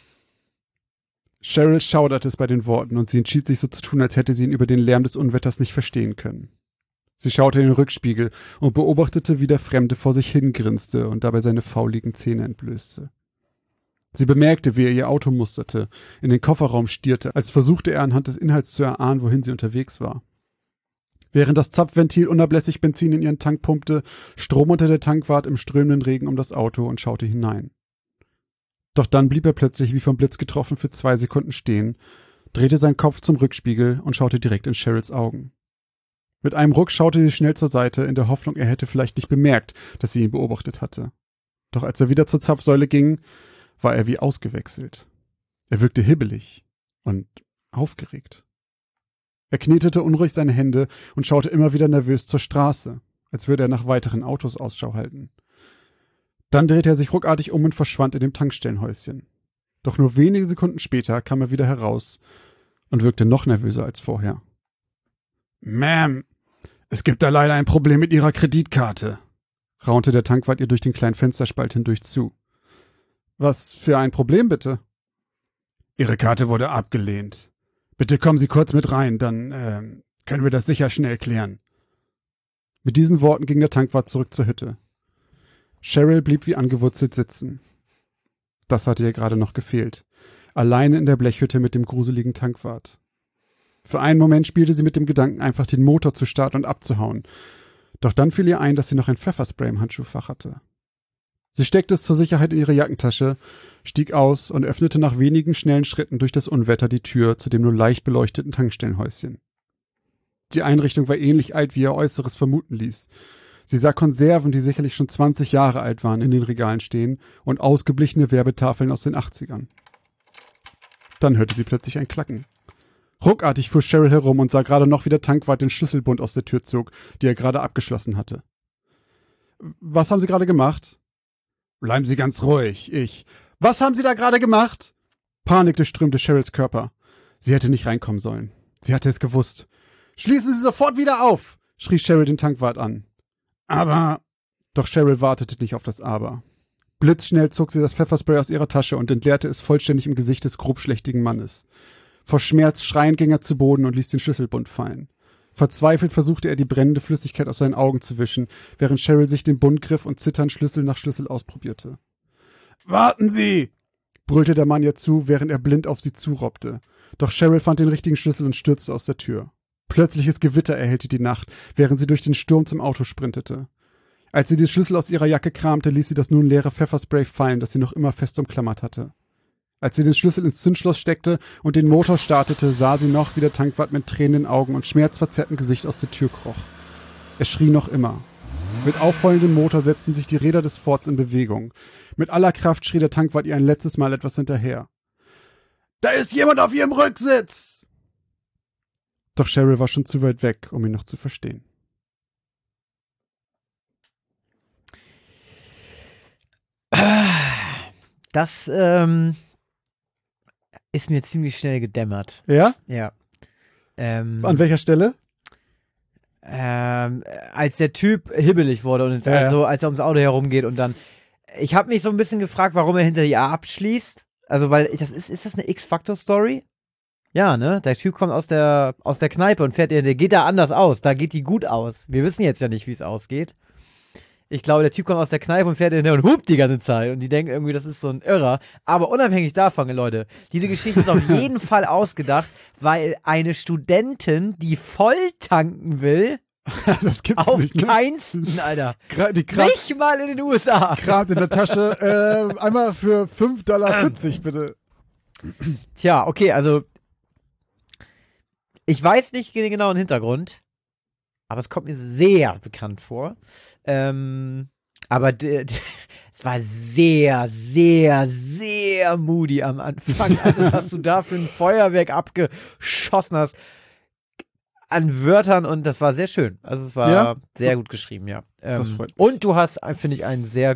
Cheryl schauderte es bei den Worten und sie entschied sich so zu tun, als hätte sie ihn über den Lärm des Unwetters nicht verstehen können. Sie schaute in den Rückspiegel und beobachtete, wie der Fremde vor sich hingrinste und dabei seine fauligen Zähne entblößte. Sie bemerkte, wie er ihr Auto musterte, in den Kofferraum stierte, als versuchte er anhand des Inhalts zu erahnen, wohin sie unterwegs war. Während das Zapfventil unablässig Benzin in ihren Tank pumpte, stromerte der Tankwart im strömenden Regen um das Auto und schaute hinein. Doch dann blieb er plötzlich wie vom Blitz getroffen für 2 Sekunden stehen, drehte seinen Kopf zum Rückspiegel und schaute direkt in Cheryls Augen. Mit einem Ruck schaute sie schnell zur Seite, in der Hoffnung, er hätte vielleicht nicht bemerkt, dass sie ihn beobachtet hatte. Doch als er wieder zur Zapfsäule ging, war er wie ausgewechselt. Er wirkte hibbelig und aufgeregt. Er knetete unruhig seine Hände und schaute immer wieder nervös zur Straße, als würde er nach weiteren Autos Ausschau halten. Dann drehte er sich ruckartig um und verschwand in dem Tankstellenhäuschen. Doch nur wenige Sekunden später kam er wieder heraus und wirkte noch nervöser als vorher. »Ma'am, es gibt da leider ein Problem mit Ihrer Kreditkarte«, raunte der Tankwart ihr durch den kleinen Fensterspalt hindurch zu. »Was für ein Problem, bitte?« »Ihre Karte wurde abgelehnt. Bitte kommen Sie kurz mit rein, dann können wir das sicher schnell klären.« Mit diesen Worten ging der Tankwart zurück zur Hütte. Cheryl blieb wie angewurzelt sitzen. Das hatte ihr gerade noch gefehlt. Alleine in der Blechhütte mit dem gruseligen Tankwart. Für einen Moment spielte sie mit dem Gedanken, einfach den Motor zu starten und abzuhauen. Doch dann fiel ihr ein, dass sie noch ein Pfefferspray im Handschuhfach hatte. Sie steckte es zur Sicherheit in ihre Jackentasche, stieg aus und öffnete nach wenigen schnellen Schritten durch das Unwetter die Tür zu dem nur leicht beleuchteten Tankstellenhäuschen. Die Einrichtung war ähnlich alt, wie ihr Äußeres vermuten ließ. Sie sah Konserven, die sicherlich schon 20 Jahre alt waren, in den Regalen stehen und ausgeblichene Werbetafeln aus den 80ern. Dann hörte sie plötzlich ein Klacken. Ruckartig fuhr Cheryl herum und sah gerade noch, wie der Tankwart den Schlüsselbund aus der Tür zog, die er gerade abgeschlossen hatte. »Was haben Sie gerade gemacht?« »Bleiben Sie ganz ruhig, »Was haben Sie da gerade gemacht?« Panik durchströmte Cheryls Körper. Sie hätte nicht reinkommen sollen. Sie hatte es gewusst. »Schließen Sie sofort wieder auf«, schrie Cheryl den Tankwart an. »Aber...« Doch Cheryl wartete nicht auf das Aber. Blitzschnell zog sie das Pfefferspray aus ihrer Tasche und entleerte es vollständig im Gesicht des grobschlächtigen Mannes. Vor Schmerz schreiend ging er zu Boden und ließ den Schlüsselbund fallen. Verzweifelt versuchte er, die brennende Flüssigkeit aus seinen Augen zu wischen, während Cheryl sich den Bund griff und zitternd Schlüssel nach Schlüssel ausprobierte. »Warten Sie!« brüllte der Mann ihr zu, während er blind auf sie zurobbte. Doch Cheryl fand den richtigen Schlüssel und stürzte aus der Tür. Plötzliches Gewitter erhellte die Nacht, während sie durch den Sturm zum Auto sprintete. Als sie die Schlüssel aus ihrer Jacke kramte, ließ sie das nun leere Pfefferspray fallen, das sie noch immer fest umklammert hatte. Als sie den Schlüssel ins Zündschloss steckte und den Motor startete, sah sie noch, wie der Tankwart mit tränenden Augen und schmerzverzerrtem Gesicht aus der Tür kroch. Er schrie noch immer. Mit aufheulendem Motor setzten sich die Räder des Fords in Bewegung. Mit aller Kraft schrie der Tankwart ihr ein letztes Mal etwas hinterher. »Da ist jemand auf Ihrem Rücksitz!« Doch Cheryl war schon zu weit weg, um ihn noch zu verstehen. Das ist mir ziemlich schnell gedämmert. Ja? Ja. An welcher Stelle? Als der Typ hibbelig wurde und also als er ums Auto herumgeht und dann. Ich habe mich so ein bisschen gefragt, warum er hinter ihr abschließt. Also, weil ist das eine X-Factor-Story? Ja, ne? Der Typ kommt aus der Kneipe und der geht da anders aus. Da geht die gut aus. Wir wissen jetzt ja nicht, wie es ausgeht. Ich glaube, der Typ kommt aus der Kneipe und fährt hinterher und hupt die ganze Zeit. Und die denken irgendwie, das ist so ein Irrer. Aber unabhängig davon, Leute, diese Geschichte ist auf jeden Fall ausgedacht, weil eine Studentin, die voll tanken will, das gibt's auf nicht, ne? keinsten, Alter. Nicht mal in den USA. Kramt in der Tasche. Einmal für $5,40 bitte. Tja, okay, also ich weiß nicht den genauen Hintergrund. Aber es kommt mir sehr bekannt vor. Aber es war sehr, sehr, sehr moody am Anfang. Also, dass du da für ein Feuerwerk abgeschossen hast an Wörtern und das war sehr schön. Also, es war sehr gut geschrieben, ja. Das freut mich. Und du hast, finde ich, einen sehr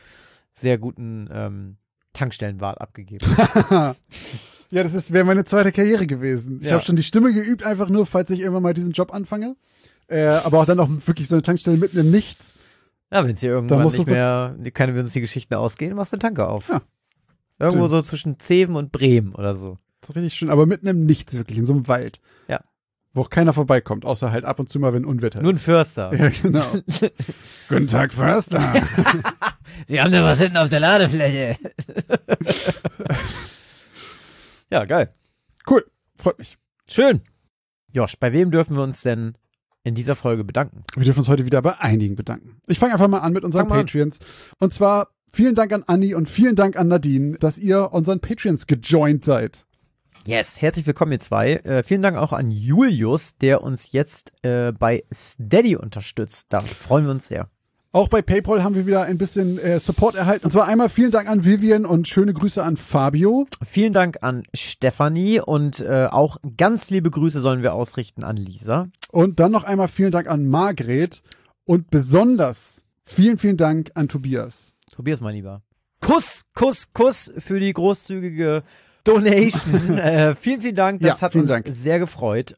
guten Tankstellenwart abgegeben. Ja, das wäre meine zweite Karriere gewesen. Ich Ja. habe schon die Stimme geübt, einfach nur, falls ich irgendwann mal diesen Job anfange. Aber auch dann auch wirklich so eine Tankstelle mitten im Nichts. Ja, wenn es hier irgendwann musst nicht du mehr, können wir uns die Geschichten ausgehen, machst du den Tanker auf. Ja. Irgendwo Schön. so zwischen Zeven und Bremen oder so. Das ist richtig schön, aber mitten im Nichts wirklich, in so einem Wald. Ja. wo auch keiner vorbeikommt, außer halt ab und zu mal, wenn Unwetter Nur ein Förster. ist. Ja, genau. Guten Tag, Förster. Sie haben da was hinten auf der Ladefläche. Ja, geil. Cool, freut mich. Schön. Josh, bei wem dürfen wir uns denn in dieser Folge bedanken? Wir dürfen uns heute wieder bei einigen bedanken. Ich fange einfach mal an mit unseren Fang mal an. Patreons. Und zwar vielen Dank an Anni und vielen Dank an Nadine, dass ihr unseren Patreons gejoint seid. Yes, herzlich willkommen ihr zwei. Vielen Dank auch an Julius, der uns jetzt bei Steady unterstützt. Da freuen wir uns sehr. Auch bei PayPal haben wir wieder ein bisschen Support erhalten. Und zwar einmal vielen Dank an Vivian und schöne Grüße an Fabio. Vielen Dank an Stefanie und auch ganz liebe Grüße sollen wir ausrichten an Lisa. Und dann noch einmal vielen Dank an Margret. Und besonders vielen, vielen Dank an Tobias. Tobias, mein Lieber. Kuss, Kuss, Kuss für die großzügige Donation. Vielen, vielen Dank. Das hat uns sehr gefreut.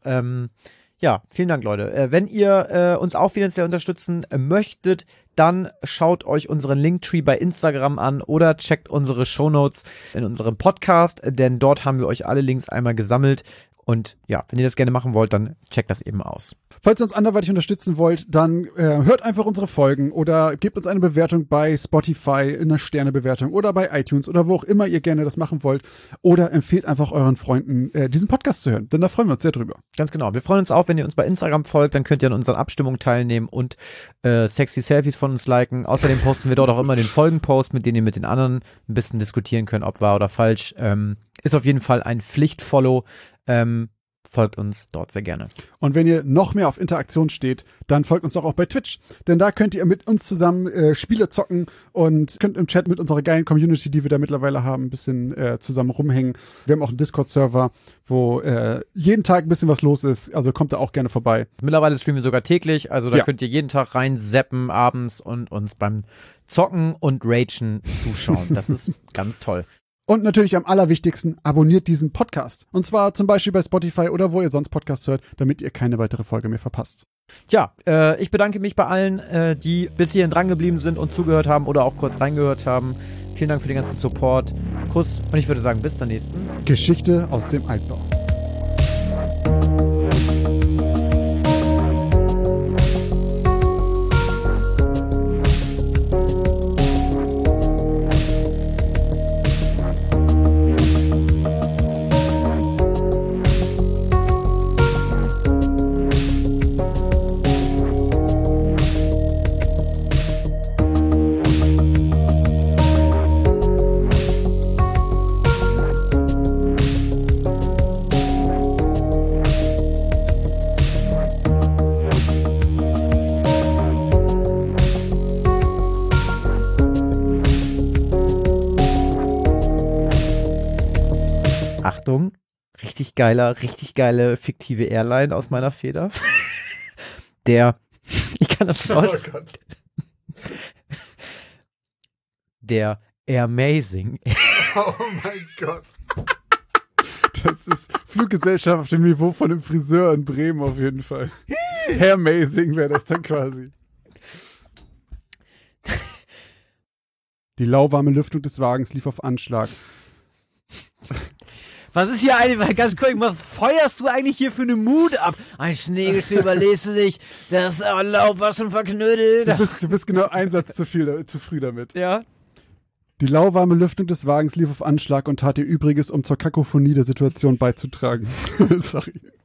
Ja, vielen Dank, Leute. Wenn ihr uns auch finanziell unterstützen möchtet, dann schaut euch unseren Linktree bei Instagram an oder checkt unsere Shownotes in unserem Podcast, denn dort haben wir euch alle Links einmal gesammelt. Und ja, wenn ihr das gerne machen wollt, dann checkt das eben aus. Falls ihr uns anderweitig unterstützen wollt, dann hört einfach unsere Folgen oder gebt uns eine Bewertung bei Spotify, in einer Sternebewertung oder bei iTunes oder wo auch immer ihr gerne das machen wollt. Oder empfehlt einfach euren Freunden, diesen Podcast zu hören, denn da freuen wir uns sehr drüber. Ganz genau. Wir freuen uns auch, wenn ihr uns bei Instagram folgt, dann könnt ihr an unseren Abstimmungen teilnehmen und sexy Selfies von uns liken. Außerdem posten wir dort auch immer den Folgenpost, mit denen ihr mit den anderen ein bisschen diskutieren könnt, ob wahr oder falsch. Ist auf jeden Fall ein Pflichtfollow. Folgt uns dort sehr gerne. Und wenn ihr noch mehr auf Interaktion steht, dann folgt uns doch auch bei Twitch. Denn da könnt ihr mit uns zusammen Spiele zocken und könnt im Chat mit unserer geilen Community, die wir da mittlerweile haben, ein bisschen zusammen rumhängen. Wir haben auch einen Discord-Server, wo jeden Tag ein bisschen was los ist. Also kommt da auch gerne vorbei. Mittlerweile streamen wir sogar täglich. Also da könnt ihr jeden Tag rein zappen abends und uns beim Zocken und Ragen zuschauen. Das ist ganz toll. Und natürlich am allerwichtigsten, abonniert diesen Podcast. Und zwar zum Beispiel bei Spotify oder wo ihr sonst Podcasts hört, damit ihr keine weitere Folge mehr verpasst. Tja, ich bedanke mich bei allen, die bis hierhin drangeblieben sind und zugehört haben oder auch kurz reingehört haben. Vielen Dank für den ganzen Support. Kuss und ich würde sagen, bis zur nächsten Geschichte aus dem Altbau. Achtung, richtig geile fiktive Airline aus meiner Feder. Ich kann das nicht aussprechen. Oh Gott. Der Airmazing. Oh mein Gott. Das ist Fluggesellschaft auf dem Niveau von einem Friseur in Bremen auf jeden Fall. Hairmazing wäre das dann quasi. Die lauwarme Lüftung des Wagens lief auf Anschlag. Was ist hier eigentlich, ganz kurz, was feuerst du eigentlich hier für eine Mut ab? Ein Schneegestöber, lest du dich, das Laub war schon verknödelt. Du bist genau ein Satz zu früh damit. Ja. Die lauwarme Lüftung des Wagens lief auf Anschlag und tat ihr Übriges, um zur Kakophonie der Situation beizutragen. Sorry.